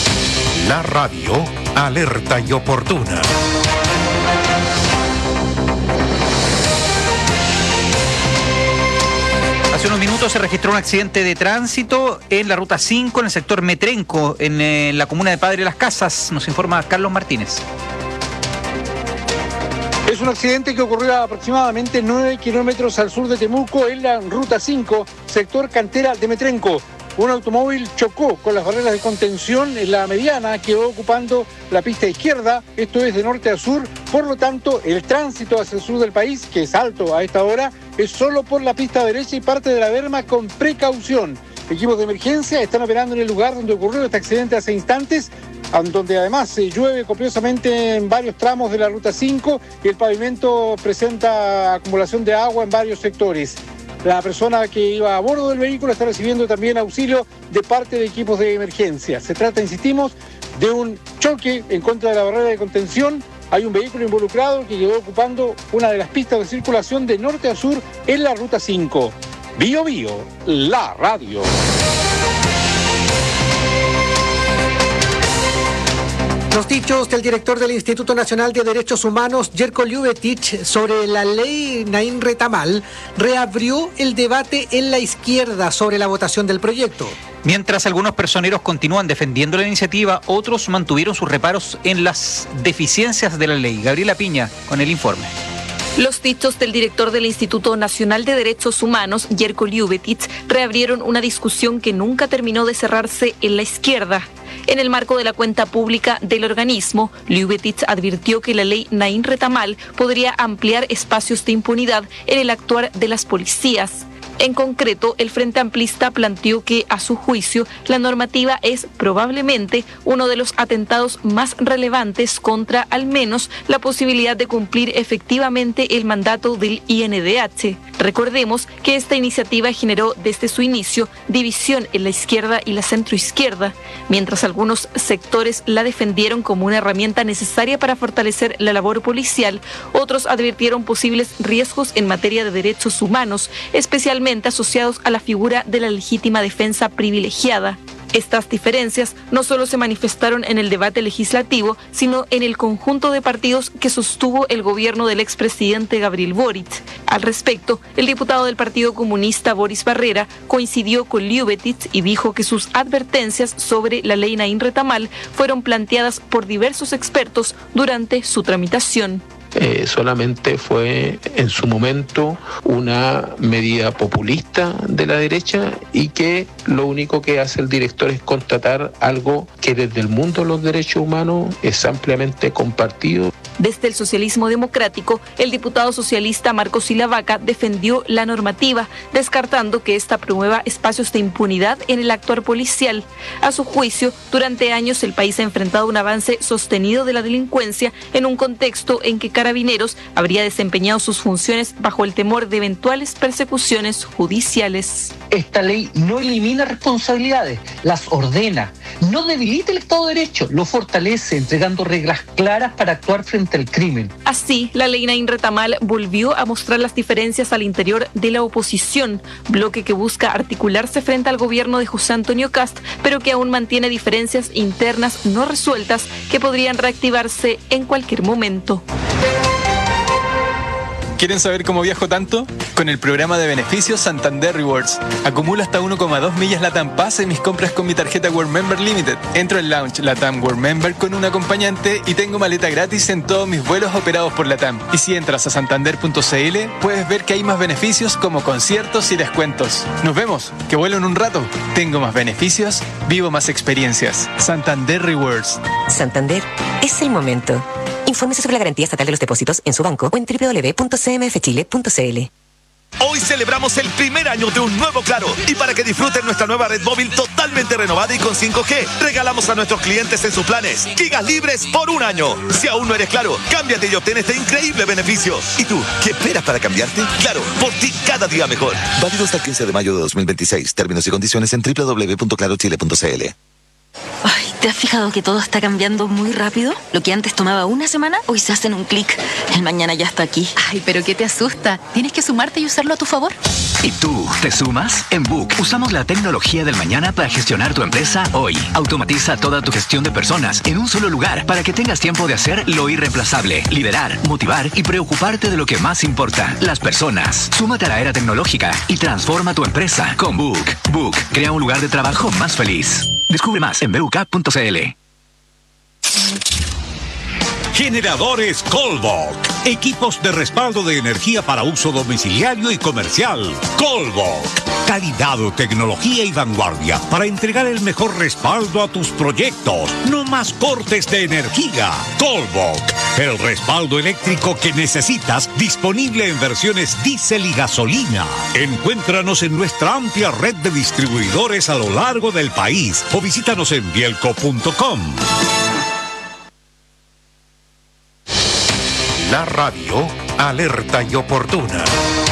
La radio, alerta y oportuna. Hace unos minutos se registró un accidente de tránsito en la ruta cinco, en el sector Metrenco, en eh, la comuna de Padre Las Casas. Nos informa Carlos Martínez. Es un accidente que ocurrió a aproximadamente nueve kilómetros al sur de Temuco, en la ruta cinco, sector Cantera de Metrenco. Un automóvil chocó con las barreras de contención en la mediana, quedó ocupando la pista izquierda, esto es de norte a sur, por lo tanto el tránsito hacia el sur del país, que es alto a esta hora, es solo por la pista derecha y parte de la berma con precaución. Equipos de emergencia están operando en el lugar donde ocurrió este accidente hace instantes, donde además se llueve copiosamente en varios tramos de la ruta cinco y el pavimento presenta acumulación de agua en varios sectores. La persona que iba a bordo del vehículo está recibiendo también auxilio de parte de equipos de emergencia. Se trata, insistimos, de un choque en contra de la barrera de contención. Hay un vehículo involucrado que quedó ocupando una de las pistas de circulación de norte a sur en la ruta cinco. Bío Bío, la radio. Los dichos del director del Instituto Nacional de Derechos Humanos, Jerko Ljubetic, sobre la ley Naim Retamal, reabrió el debate en la izquierda sobre la votación del proyecto. Mientras algunos personeros continúan defendiendo la iniciativa, otros mantuvieron sus reparos en las deficiencias de la ley. Gabriela Piña, con el informe. Los dichos del director del Instituto Nacional de Derechos Humanos, Jerko Ljubetic, reabrieron una discusión que nunca terminó de cerrarse en la izquierda. En el marco de la cuenta pública del organismo, Ljubetic advirtió que la ley Naim Retamal podría ampliar espacios de impunidad en el actuar de las policías. En concreto, el Frente Amplista planteó que, a su juicio, la normativa es probablemente uno de los atentados más relevantes contra, al menos, la posibilidad de cumplir efectivamente el mandato del I N D H. Recordemos que esta iniciativa generó desde su inicio división en la izquierda y la centroizquierda. Mientras algunos sectores la defendieron como una herramienta necesaria para fortalecer la labor policial, otros advirtieron posibles riesgos en materia de derechos humanos, especialmente asociados a la figura de la legítima defensa privilegiada. Estas diferencias no solo se manifestaron en el debate legislativo, sino en el conjunto de partidos que sostuvo el gobierno del expresidente Gabriel Boric. Al respecto, el diputado del Partido Comunista Boris Barrera coincidió con Lluvetic y dijo que sus advertencias sobre la ley Naín Retamal fueron planteadas por diversos expertos durante su tramitación. Eh, solamente fue en su momento una medida populista de la derecha y que lo único que hace el director es constatar algo que desde el mundo de los derechos humanos es ampliamente compartido. Desde el socialismo democrático, el diputado socialista Marcos Silavaca defendió la normativa, descartando que esta promueva espacios de impunidad en el actuar policial. A su juicio, durante años el país ha enfrentado un avance sostenido de la delincuencia en un contexto en que Carabineros habría desempeñado sus funciones bajo el temor de eventuales persecuciones judiciales. Esta ley no elimina responsabilidades, las ordena, no debilita el Estado de Derecho, lo fortalece entregando reglas claras para actuar frente al crimen. Así, la ley Naín Retamal volvió a mostrar las diferencias al interior de la oposición, bloque que busca articularse frente al gobierno de José Antonio Kast, pero que aún mantiene diferencias internas no resueltas que podrían reactivarse en cualquier momento. ¿Quieren saber cómo viajo tanto? Con el programa de beneficios Santander Rewards. Acumulo hasta uno coma dos millas LATAM Pass en mis compras con mi tarjeta World Member Limited. Entro al lounge LATAM World Member con un acompañante y tengo maleta gratis en todos mis vuelos operados por LATAM. Y si entras a santander punto c l, puedes ver que hay más beneficios como conciertos y descuentos. Nos vemos, que vuelo en un rato. Tengo más beneficios, vivo más experiencias. Santander Rewards. Santander es el momento. Infórmese sobre la garantía estatal de los depósitos en su banco o en doble u doble u doble u punto c m f chile punto c l. Hoy celebramos el primer año de un nuevo Claro y para que disfruten nuestra nueva red móvil totalmente renovada y con cinco G, regalamos a nuestros clientes en sus planes gigas libres por un año. Si aún no eres Claro, cámbiate y obtén este increíble beneficio. ¿Y tú, qué esperas para cambiarte? Claro, por ti cada día mejor. Válido hasta el quince de mayo de dos mil veintiséis. Términos y condiciones en doble u doble u doble u punto claro chile punto c l. Ay, ¿te has fijado que todo está cambiando muy rápido? Lo que antes tomaba una semana, hoy se hace en un clic. El mañana ya está aquí. Ay, pero ¿qué te asusta? Tienes que sumarte y usarlo a tu favor. ¿Y tú, te sumas? En Book usamos la tecnología del mañana para gestionar tu empresa hoy. Automatiza toda tu gestión de personas en un solo lugar para que tengas tiempo de hacer lo irreemplazable, liderar, motivar y preocuparte de lo que más importa, las personas. Súmate a la era tecnológica y transforma tu empresa con Book. Book crea un lugar de trabajo más feliz. Descubre más en b u k punto c l. Generadores Colbok. Equipos de respaldo de energía para uso domiciliario y comercial. Colbok. Calidad, tecnología y vanguardia para entregar el mejor respaldo a tus proyectos. No más cortes de energía. Colbok. El respaldo eléctrico que necesitas, disponible en versiones diésel y gasolina. Encuéntranos en nuestra amplia red de distribuidores a lo largo del país o visítanos en bielco punto com. La radio alerta y oportuna.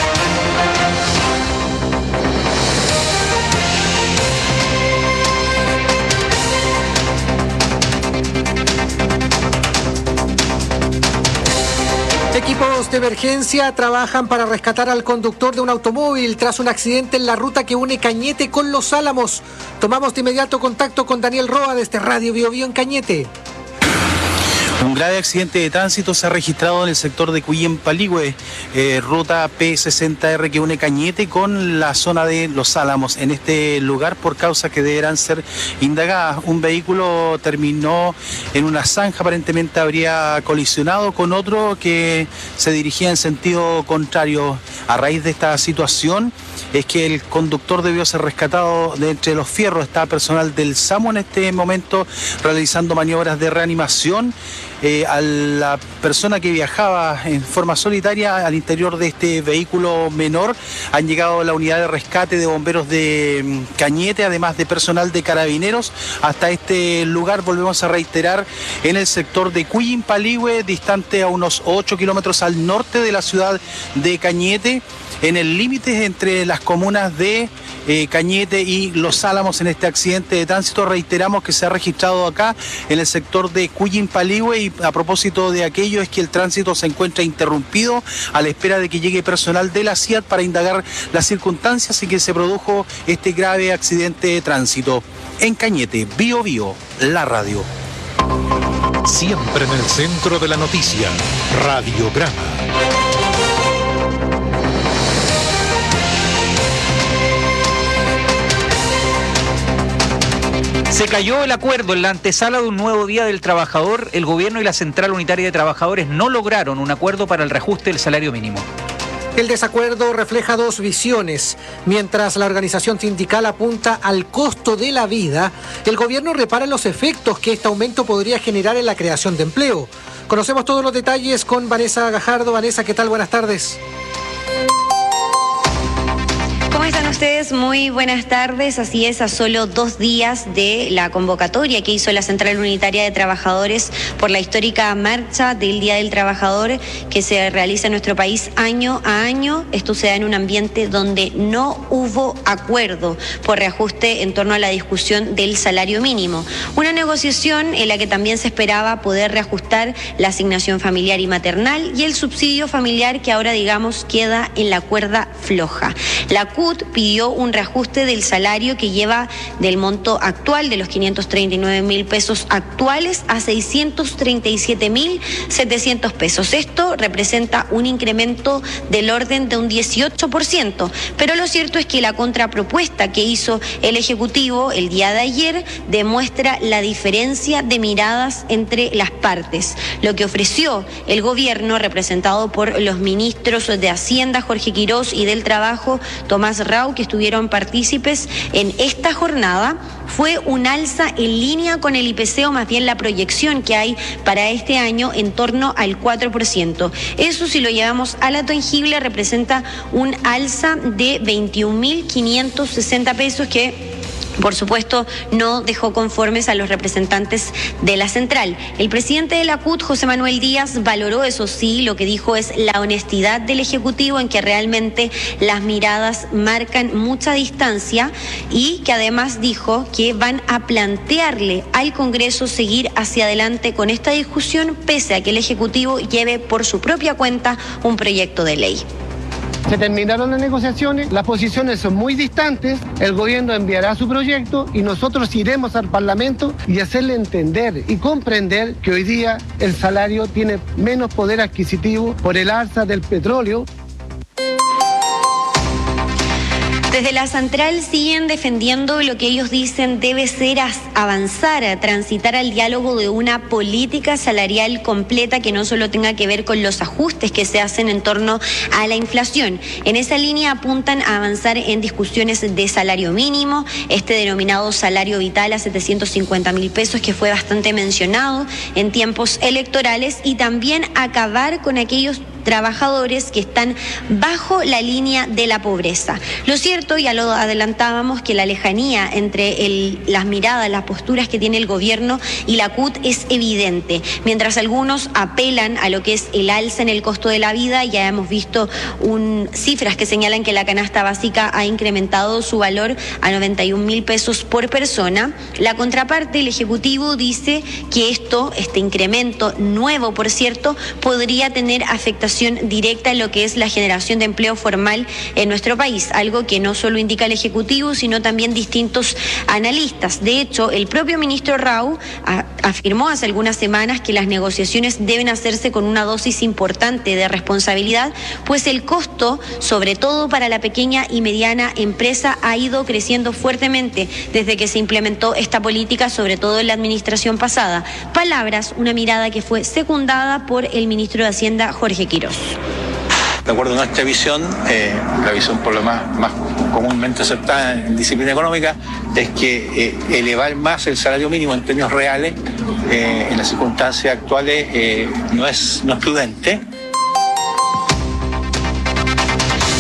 Equipos de emergencia trabajan para rescatar al conductor de un automóvil tras un accidente en la ruta que une Cañete con Los Álamos. Tomamos de inmediato contacto con Daniel Roa de este Radio Bio Bio en Cañete. Un grave accidente de tránsito se ha registrado en el sector de Cuyén-Paligüe, eh, ruta P sesenta R que une Cañete con la zona de Los Álamos. En este lugar, por causas que deberán ser indagadas, un vehículo terminó en una zanja, aparentemente habría colisionado con otro que se dirigía en sentido contrario. A raíz de esta situación es que el conductor debió ser rescatado de entre los fierros. Está personal del SAMU en este momento realizando maniobras de reanimación. Eh, a la persona que viajaba en forma solitaria al interior de este vehículo menor han llegado la unidad de rescate de bomberos de Cañete, además de personal de Carabineros hasta este lugar. Volvemos a reiterar, en el sector de Cuyén-Paligüe, distante a unos ocho kilómetros al norte de la ciudad de Cañete, en el límite entre las comunas de eh, Cañete y Los Álamos. En este accidente de tránsito reiteramos que se ha registrado acá en el sector de Cuyén-Paligüe y y a propósito de aquello es que el tránsito se encuentra interrumpido a la espera de que llegue personal de la C I A T para indagar las circunstancias en que se produjo este grave accidente de tránsito. En Cañete, Bio Bio, la radio. Siempre en el centro de la noticia, Radiograma. Se cayó el acuerdo en la antesala de un nuevo Día del Trabajador. El gobierno y la Central Unitaria de Trabajadores no lograron un acuerdo para el reajuste del salario mínimo. El desacuerdo refleja dos visiones. Mientras la organización sindical apunta al costo de la vida, el gobierno repara en los efectos que este aumento podría generar en la creación de empleo. Conocemos todos los detalles con Vanessa Gajardo. Vanessa, ¿qué tal? Buenas tardes. ¿Cómo están ustedes? Muy buenas tardes. Así es, a solo dos días de la convocatoria que hizo la Central Unitaria de Trabajadores por la histórica marcha del Día del Trabajador que se realiza en nuestro país año a año. Esto se da en un ambiente donde no hubo acuerdo por reajuste en torno a la discusión del salario mínimo. Una negociación en la que también se esperaba poder reajustar la asignación familiar y maternal y el subsidio familiar que ahora, digamos, queda en la cuerda floja. La C U T pidió un reajuste del salario que lleva del monto actual de los quinientos treinta y nueve mil pesos actuales a seiscientos treinta y siete mil setecientos pesos. Esto representa un incremento del orden de un dieciocho por ciento, pero lo cierto es que la contrapropuesta que hizo el Ejecutivo el día de ayer demuestra la diferencia de miradas entre las partes. Lo que ofreció el gobierno, representado por los ministros de Hacienda, Jorge Quirós, y del Trabajo, Tomás Rau, que estuvieron partícipes en esta jornada, fue un alza en línea con el I P C, o más bien la proyección que hay para este año en torno al cuatro por ciento. Eso, si lo llevamos a la tangible, representa un alza de veintiún mil quinientos sesenta pesos que, por supuesto, no dejó conformes a los representantes de la central. El presidente de la C U T, José Manuel Díaz, valoró, eso sí, lo que dijo es la honestidad del Ejecutivo, en que realmente las miradas marcan mucha distancia, y que además dijo que van a plantearle al Congreso seguir hacia adelante con esta discusión, pese a que el Ejecutivo lleve por su propia cuenta un proyecto de ley. Se terminaron las negociaciones, las posiciones son muy distantes, el gobierno enviará su proyecto y nosotros iremos al Parlamento y hacerle entender y comprender que hoy día el salario tiene menos poder adquisitivo por el alza del petróleo. Desde la central siguen defendiendo lo que ellos dicen debe ser avanzar, a transitar al diálogo de una política salarial completa que no solo tenga que ver con los ajustes que se hacen en torno a la inflación. En esa línea apuntan a avanzar en discusiones de salario mínimo, este denominado salario vital a setecientos cincuenta mil pesos que fue bastante mencionado en tiempos electorales, y también acabar con aquellos trabajadores que están bajo la línea de la pobreza. Lo cierto, ya lo adelantábamos, que la lejanía entre el, las miradas, las posturas que tiene el gobierno y la C U T es evidente. Mientras algunos apelan a lo que es el alza en el costo de la vida, ya hemos visto un, cifras que señalan que la canasta básica ha incrementado su valor a noventa y un mil pesos por persona. La contraparte, el Ejecutivo, dice que esto, este incremento nuevo, por cierto, podría tener afectación directa en lo que es la generación de empleo formal en nuestro país, algo que no solo indica el Ejecutivo, sino también distintos analistas. De hecho, el propio ministro Rau a, afirmó hace algunas semanas que las negociaciones deben hacerse con una dosis importante de responsabilidad, pues el costo, sobre todo para la pequeña y mediana empresa, ha ido creciendo fuertemente desde que se implementó esta política, sobre todo en la administración pasada. Palabras, una mirada que fue secundada por el ministro de Hacienda, Jorge Quirós. De acuerdo a nuestra visión, eh, la visión por lo más, más comúnmente aceptada en disciplina económica, es que eh, elevar más el salario mínimo en términos reales eh, en las circunstancias actuales eh, no es, no es prudente.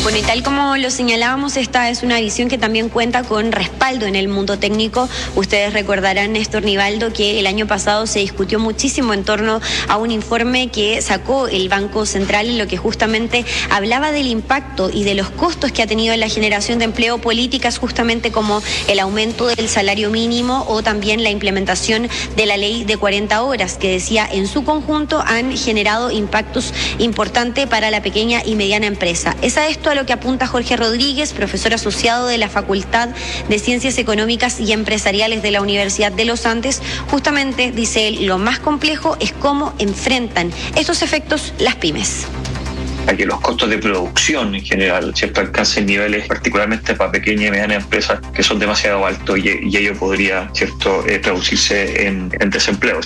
Bueno, y tal como lo señalábamos, esta es una visión que también cuenta con respaldo en el mundo técnico. Ustedes recordarán, Néstor Nivaldo, que el año pasado se discutió muchísimo en torno a un informe que sacó el Banco Central, en lo que justamente hablaba del impacto y de los costos que ha tenido en la generación de empleo políticas justamente como el aumento del salario mínimo o también la implementación de la ley de cuarenta horas, que decía en su conjunto han generado impactos importantes para la pequeña y mediana empresa. Es a esto a lo que apunta Jorge Rodríguez, profesor asociado de la Facultad de Ciencias Económicas y Empresariales de la Universidad de los Andes. Justamente, dice él, lo más complejo es cómo enfrentan estos efectos las pymes. A que los costos de producción en general, ¿cierto?, alcancen niveles particularmente para pequeñas y medianas empresas que son demasiado altos y, y ello podría, ¿cierto?, eh, traducirse en, en desempleo.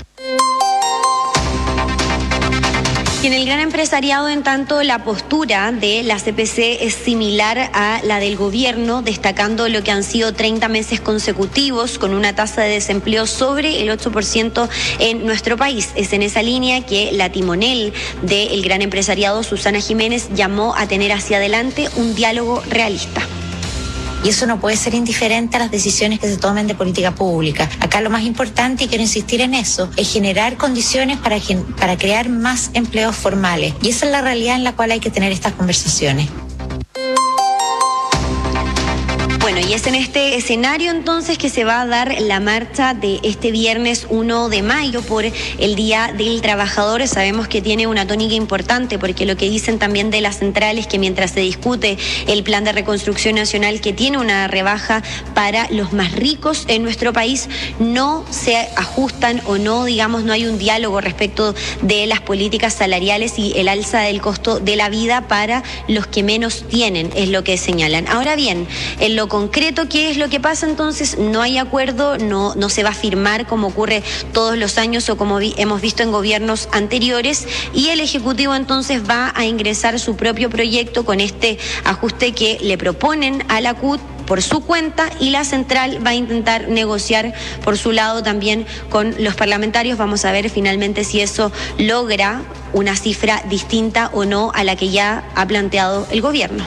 Y en el gran empresariado, en tanto, la postura de la C P C es similar a la del gobierno, destacando lo que han sido treinta meses consecutivos con una tasa de desempleo sobre el ocho por ciento en nuestro país. Es en esa línea que la timonel del gran empresariado, Susana Jiménez, llamó a tener hacia adelante un diálogo realista. Y eso no puede ser indiferente a las decisiones que se tomen de política pública. Acá lo más importante, y quiero insistir en eso, es generar condiciones para, para crear más empleos formales. Y esa es la realidad en la cual hay que tener estas conversaciones. Bueno, y es en este escenario entonces que se va a dar la marcha de este viernes uno de mayo por el Día del Trabajador. Sabemos que tiene una tónica importante porque lo que dicen también de las centrales, que mientras se discute el plan de reconstrucción nacional, que tiene una rebaja para los más ricos en nuestro país, no se ajustan o no, digamos, no hay un diálogo respecto de las políticas salariales y el alza del costo de la vida para los que menos tienen, es lo que señalan. Ahora bien, en lo concreto, ¿qué es lo que pasa entonces? No hay acuerdo, no, no se va a firmar como ocurre todos los años o como vi, hemos visto en gobiernos anteriores, y el Ejecutivo entonces va a ingresar su propio proyecto con este ajuste que le proponen a la C U T por su cuenta, y la central va a intentar negociar por su lado también con los parlamentarios. Vamos a ver finalmente si eso logra una cifra distinta o no a la que ya ha planteado el gobierno.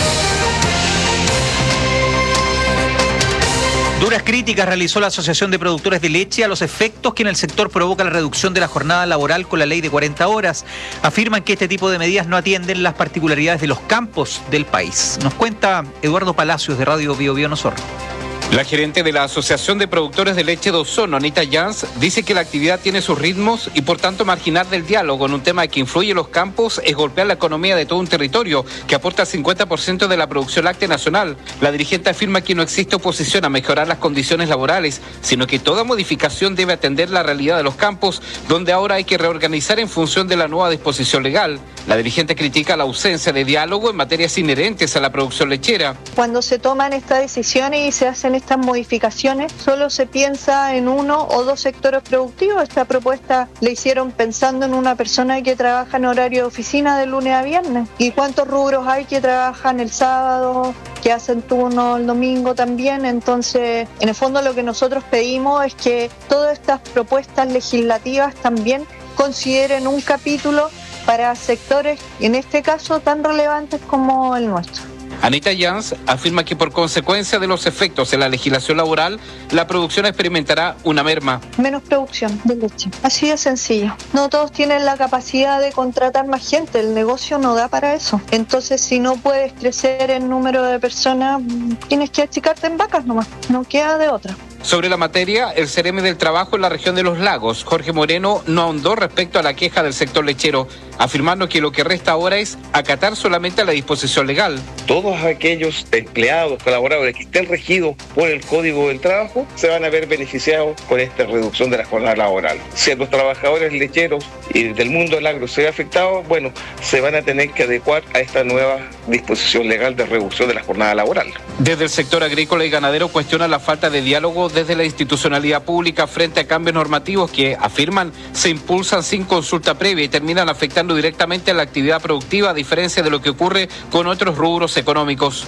Duras críticas realizó la Asociación de Productores de Leche a los efectos que en el sector provoca la reducción de la jornada laboral con la ley de cuarenta horas. Afirman que este tipo de medidas no atienden las particularidades de los campos del país. Nos cuenta Eduardo Palacios de Radio Bio Bio Osorno. La gerente de la Asociación de Productores de Leche de Osorno, Anita Jans, dice que la actividad tiene sus ritmos y por tanto marginar del diálogo en un tema que influye en los campos es golpear la economía de todo un territorio que aporta el cincuenta por ciento de la producción láctea nacional. La dirigente afirma que no existe oposición a mejorar las condiciones laborales, sino que toda modificación debe atender la realidad de los campos, donde ahora hay que reorganizar en función de la nueva disposición legal. La dirigente critica la ausencia de diálogo en materias inherentes a la producción lechera. Cuando se toman estas decisiones y se hacen estas modificaciones, solo se piensa en uno o dos sectores productivos. Esta propuesta la hicieron pensando en una persona que trabaja en horario de oficina de lunes a viernes. ¿Y cuántos rubros hay que trabajan el sábado, que hacen turno el domingo también? Entonces, en el fondo lo que nosotros pedimos es que todas estas propuestas legislativas también consideren un capítulo para sectores, en este caso, tan relevantes como el nuestro. Anita Jans afirma que por consecuencia de los efectos de la legislación laboral, la producción experimentará una merma. Menos producción de leche. Así de sencillo. No todos tienen la capacidad de contratar más gente. El negocio no da para eso. Entonces, si no puedes crecer el número de personas, tienes que achicarte en vacas nomás. No queda de otra. Sobre la materia, el Ceremi del Trabajo en la región de Los Lagos, Jorge Moreno, no ahondó respecto a la queja del sector lechero, afirmando que lo que resta ahora es acatar solamente a la disposición legal. Todos aquellos empleados, colaboradores que estén regidos por el Código del Trabajo se van a ver beneficiados con esta reducción de la jornada laboral. Si a los trabajadores lecheros y del mundo del agro se ve afectado, bueno, se van a tener que adecuar a esta nueva disposición legal de reducción de la jornada laboral. Desde el sector agrícola y ganadero cuestiona la falta de diálogo desde la institucionalidad pública frente a cambios normativos que, afirman, se impulsan sin consulta previa y terminan afectando directamente a la actividad productiva, a diferencia de lo que ocurre con otros rubros económicos.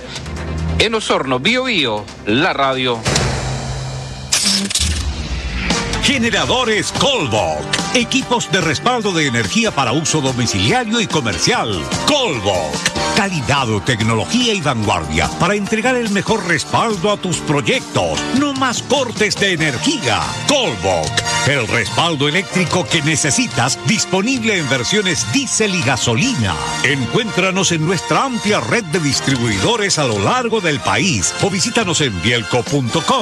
En Osorno, Bio Bio, la radio. Generadores Colbok. Equipos de respaldo de energía para uso domiciliario y comercial. Colbok. Calidad, tecnología y vanguardia para entregar el mejor respaldo a tus proyectos. No más cortes de energía. Colbok, el respaldo eléctrico que necesitas, disponible en versiones diésel y gasolina. Encuéntranos en nuestra amplia red de distribuidores a lo largo del país o visítanos en bielco punto com.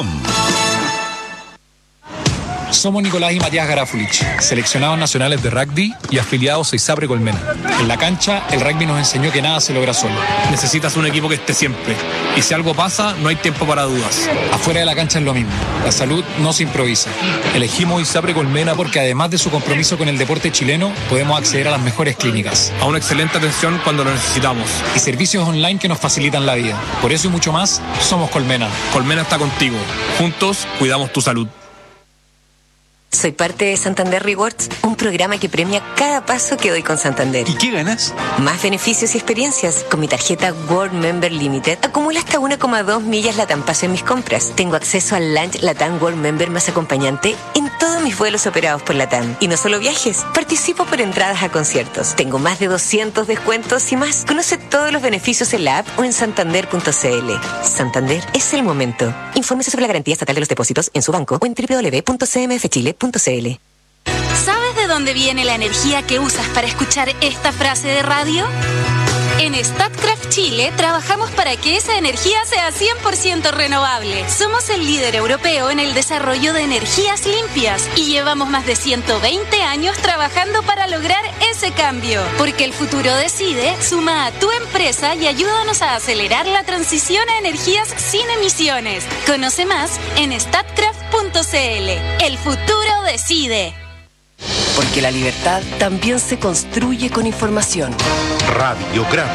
Somos Nicolás y Matías Garafulich, seleccionados nacionales de rugby y afiliados a ISAPRE Colmena. En la cancha, el rugby nos enseñó que nada se logra solo. Necesitas un equipo que esté siempre. Y si algo pasa, no hay tiempo para dudas. Afuera de la cancha es lo mismo. La salud no se improvisa. Elegimos ISAPRE Colmena porque además de su compromiso con el deporte chileno, podemos acceder a las mejores clínicas, a una excelente atención cuando lo necesitamos y servicios online que nos facilitan la vida. Por eso y mucho más, somos Colmena. Colmena está contigo. Juntos, cuidamos tu salud. Soy parte de Santander Rewards, un programa que premia cada paso que doy con Santander. ¿Y qué ganas? Más beneficios y experiencias. Con mi tarjeta World Member Limited acumulo hasta una coma dos millas Latam Paso en mis compras. Tengo acceso al Lunch Latam World Member más acompañante en todos mis vuelos operados por Latam. Y no solo viajes, participo por entradas a conciertos. Tengo más de doscientos descuentos y más. Conoce todos los beneficios en la app o en santander punto c l. Santander es el momento. Infórmese sobre la garantía estatal de los depósitos en su banco o en doble u doble u doble u punto c m f chile punto c l. ¿Sabes de dónde viene la energía que usas para escuchar esta frase de radio? En Statkraft Chile trabajamos para que esa energía sea cien por ciento renovable. Somos el líder europeo en el desarrollo de energías limpias y llevamos más de ciento veinte años trabajando para lograr ese cambio. Porque el futuro decide, suma a tu empresa y ayúdanos a acelerar la transición a energías sin emisiones. Conoce más en statkraft punto c l. El futuro decide. Porque la libertad también se construye con información. Radiograma.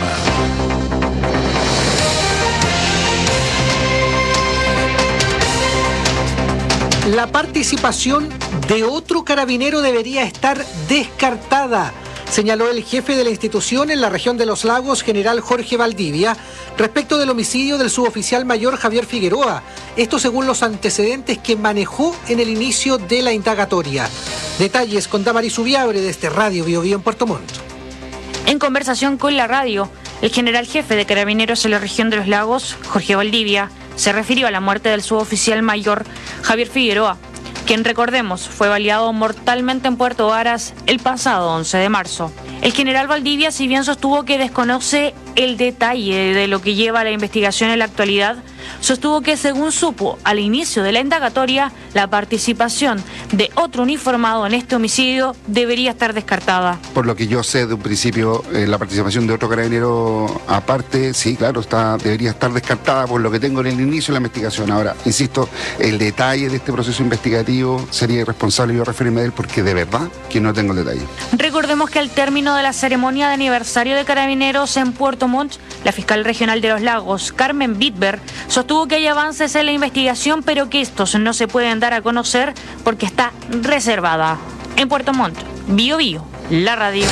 La participación de otro carabinero debería estar descartada, señaló el jefe de la institución en la región de Los Lagos, general Jorge Valdivia, respecto del homicidio del suboficial mayor Javier Figueroa. Esto según los antecedentes que manejó en el inicio de la indagatoria. Detalles con Damaris Ubiabre desde Radio Bio Bio en Puerto Montt. En conversación con la radio, el general jefe de Carabineros en la región de Los Lagos, Jorge Valdivia, se refirió a la muerte del suboficial mayor Javier Figueroa, quien, recordemos, fue baleado mortalmente en Puerto Varas el pasado once de marzo. El general Valdivia, si bien sostuvo que desconoce el detalle de lo que lleva la investigación en la actualidad, sostuvo que, según supo al inicio de la indagatoria, la participación de otro uniformado en este homicidio debería estar descartada. Por lo que yo sé de un principio, eh, la participación de otro carabinero aparte, sí, claro, está, debería estar descartada por lo que tengo en el inicio de la investigación. Ahora, insisto, el detalle de este proceso investigativo sería irresponsable yo referirme a él porque de verdad que no tengo el detalle. Recordemos que al término de la ceremonia de aniversario de Carabineros en Puerto Montt, la fiscal regional de Los Lagos, Carmen Bitber, sostuvo que hay avances en la investigación, pero que estos no se pueden dar a conocer porque está reservada. En Puerto Montt, Bio Bio, la radio.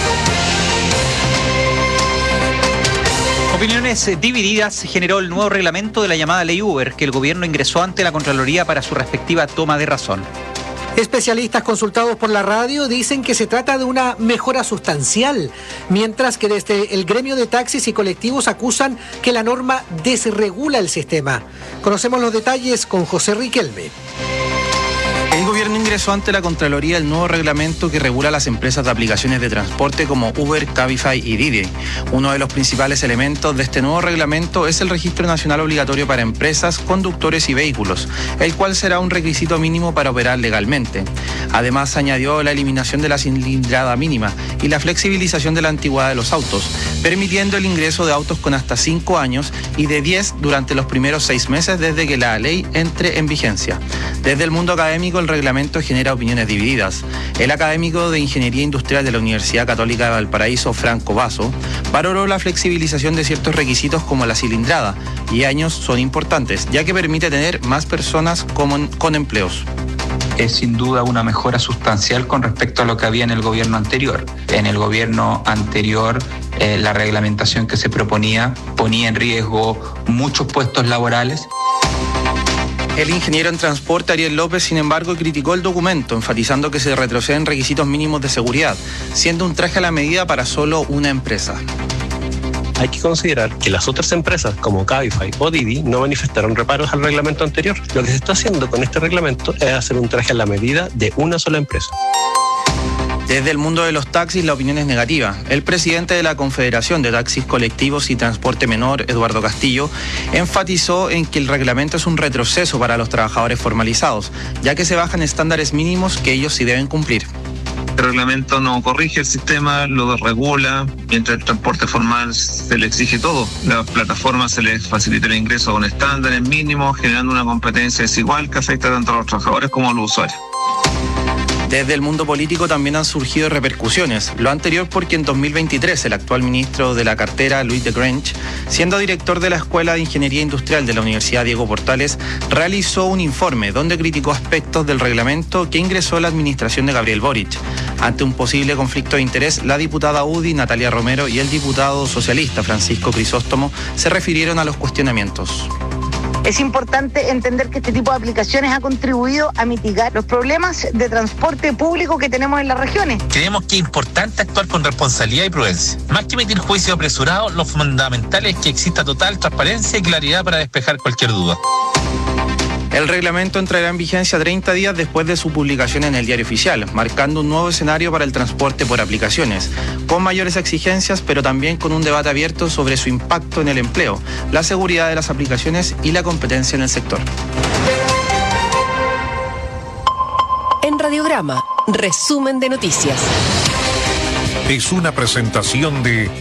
Opiniones divididas generó el nuevo reglamento de la llamada Ley Uber, que el gobierno ingresó ante la Contraloría para su respectiva toma de razón. Especialistas consultados por la radio dicen que se trata de una mejora sustancial, mientras que desde el gremio de taxis y colectivos acusan que la norma desregula el sistema. Conocemos los detalles con José Riquelme. El gobierno ingresó ante la Contraloría el nuevo reglamento que regula las empresas de aplicaciones de transporte como Uber, Cabify y Didi. Uno de los principales elementos de este nuevo reglamento es el Registro Nacional Obligatorio para Empresas, Conductores y Vehículos, el cual será un requisito mínimo para operar legalmente. Además, añadió la eliminación de la cilindrada mínima y la flexibilización de la antigüedad de los autos, permitiendo el ingreso de autos con hasta cinco años y de diez durante los primeros seis meses desde que la ley entre en vigencia. Desde el mundo académico, el reglamento genera opiniones divididas. El académico de Ingeniería Industrial de la Universidad Católica de Valparaíso, Franco Basso, valoró la flexibilización de ciertos requisitos como la cilindrada y años son importantes, ya que permite tener más personas con, con empleos. Es sin duda una mejora sustancial con respecto a lo que había en el gobierno anterior. En el gobierno anterior, eh, la reglamentación que se proponía ponía en riesgo muchos puestos laborales. El ingeniero en transporte Ariel López, sin embargo, criticó el documento, enfatizando que se retroceden requisitos mínimos de seguridad, siendo un traje a la medida para solo una empresa. Hay que considerar que las otras empresas como Cabify o Didi no manifestaron reparos al reglamento anterior. Lo que se está haciendo con este reglamento es hacer un traje a la medida de una sola empresa. Desde el mundo de los taxis la opinión es negativa. El presidente de la Confederación de Taxis Colectivos y Transporte Menor, Eduardo Castillo, enfatizó en que el reglamento es un retroceso para los trabajadores formalizados, ya que se bajan estándares mínimos que ellos sí deben cumplir. El reglamento no corrige el sistema, lo regula, mientras el transporte formal se le exige todo. Las plataformas se les facilita el ingreso con estándares mínimos, generando una competencia desigual que afecta tanto a los trabajadores como a los usuarios. Desde el mundo político también han surgido repercusiones. Lo anterior porque en dos mil veintitrés el actual ministro de la cartera, Louis de Grange, siendo director de la Escuela de Ingeniería Industrial de la Universidad Diego Portales, realizó un informe donde criticó aspectos del reglamento que ingresó la administración de Gabriel Boric. Ante un posible conflicto de interés, la diputada U D I, Natalia Romero, y el diputado socialista, Francisco Crisóstomo, se refirieron a los cuestionamientos. Es importante entender que este tipo de aplicaciones ha contribuido a mitigar los problemas de transporte público que tenemos en las regiones. Creemos que es importante actuar con responsabilidad y prudencia. Más que emitir juicios apresurados, lo fundamental es que exista total transparencia y claridad para despejar cualquier duda. El reglamento entrará en vigencia treinta días después de su publicación en el Diario Oficial, marcando un nuevo escenario para el transporte por aplicaciones, con mayores exigencias, pero también con un debate abierto sobre su impacto en el empleo, la seguridad de las aplicaciones y la competencia en el sector. En Radiograma, resumen de noticias. Es una presentación de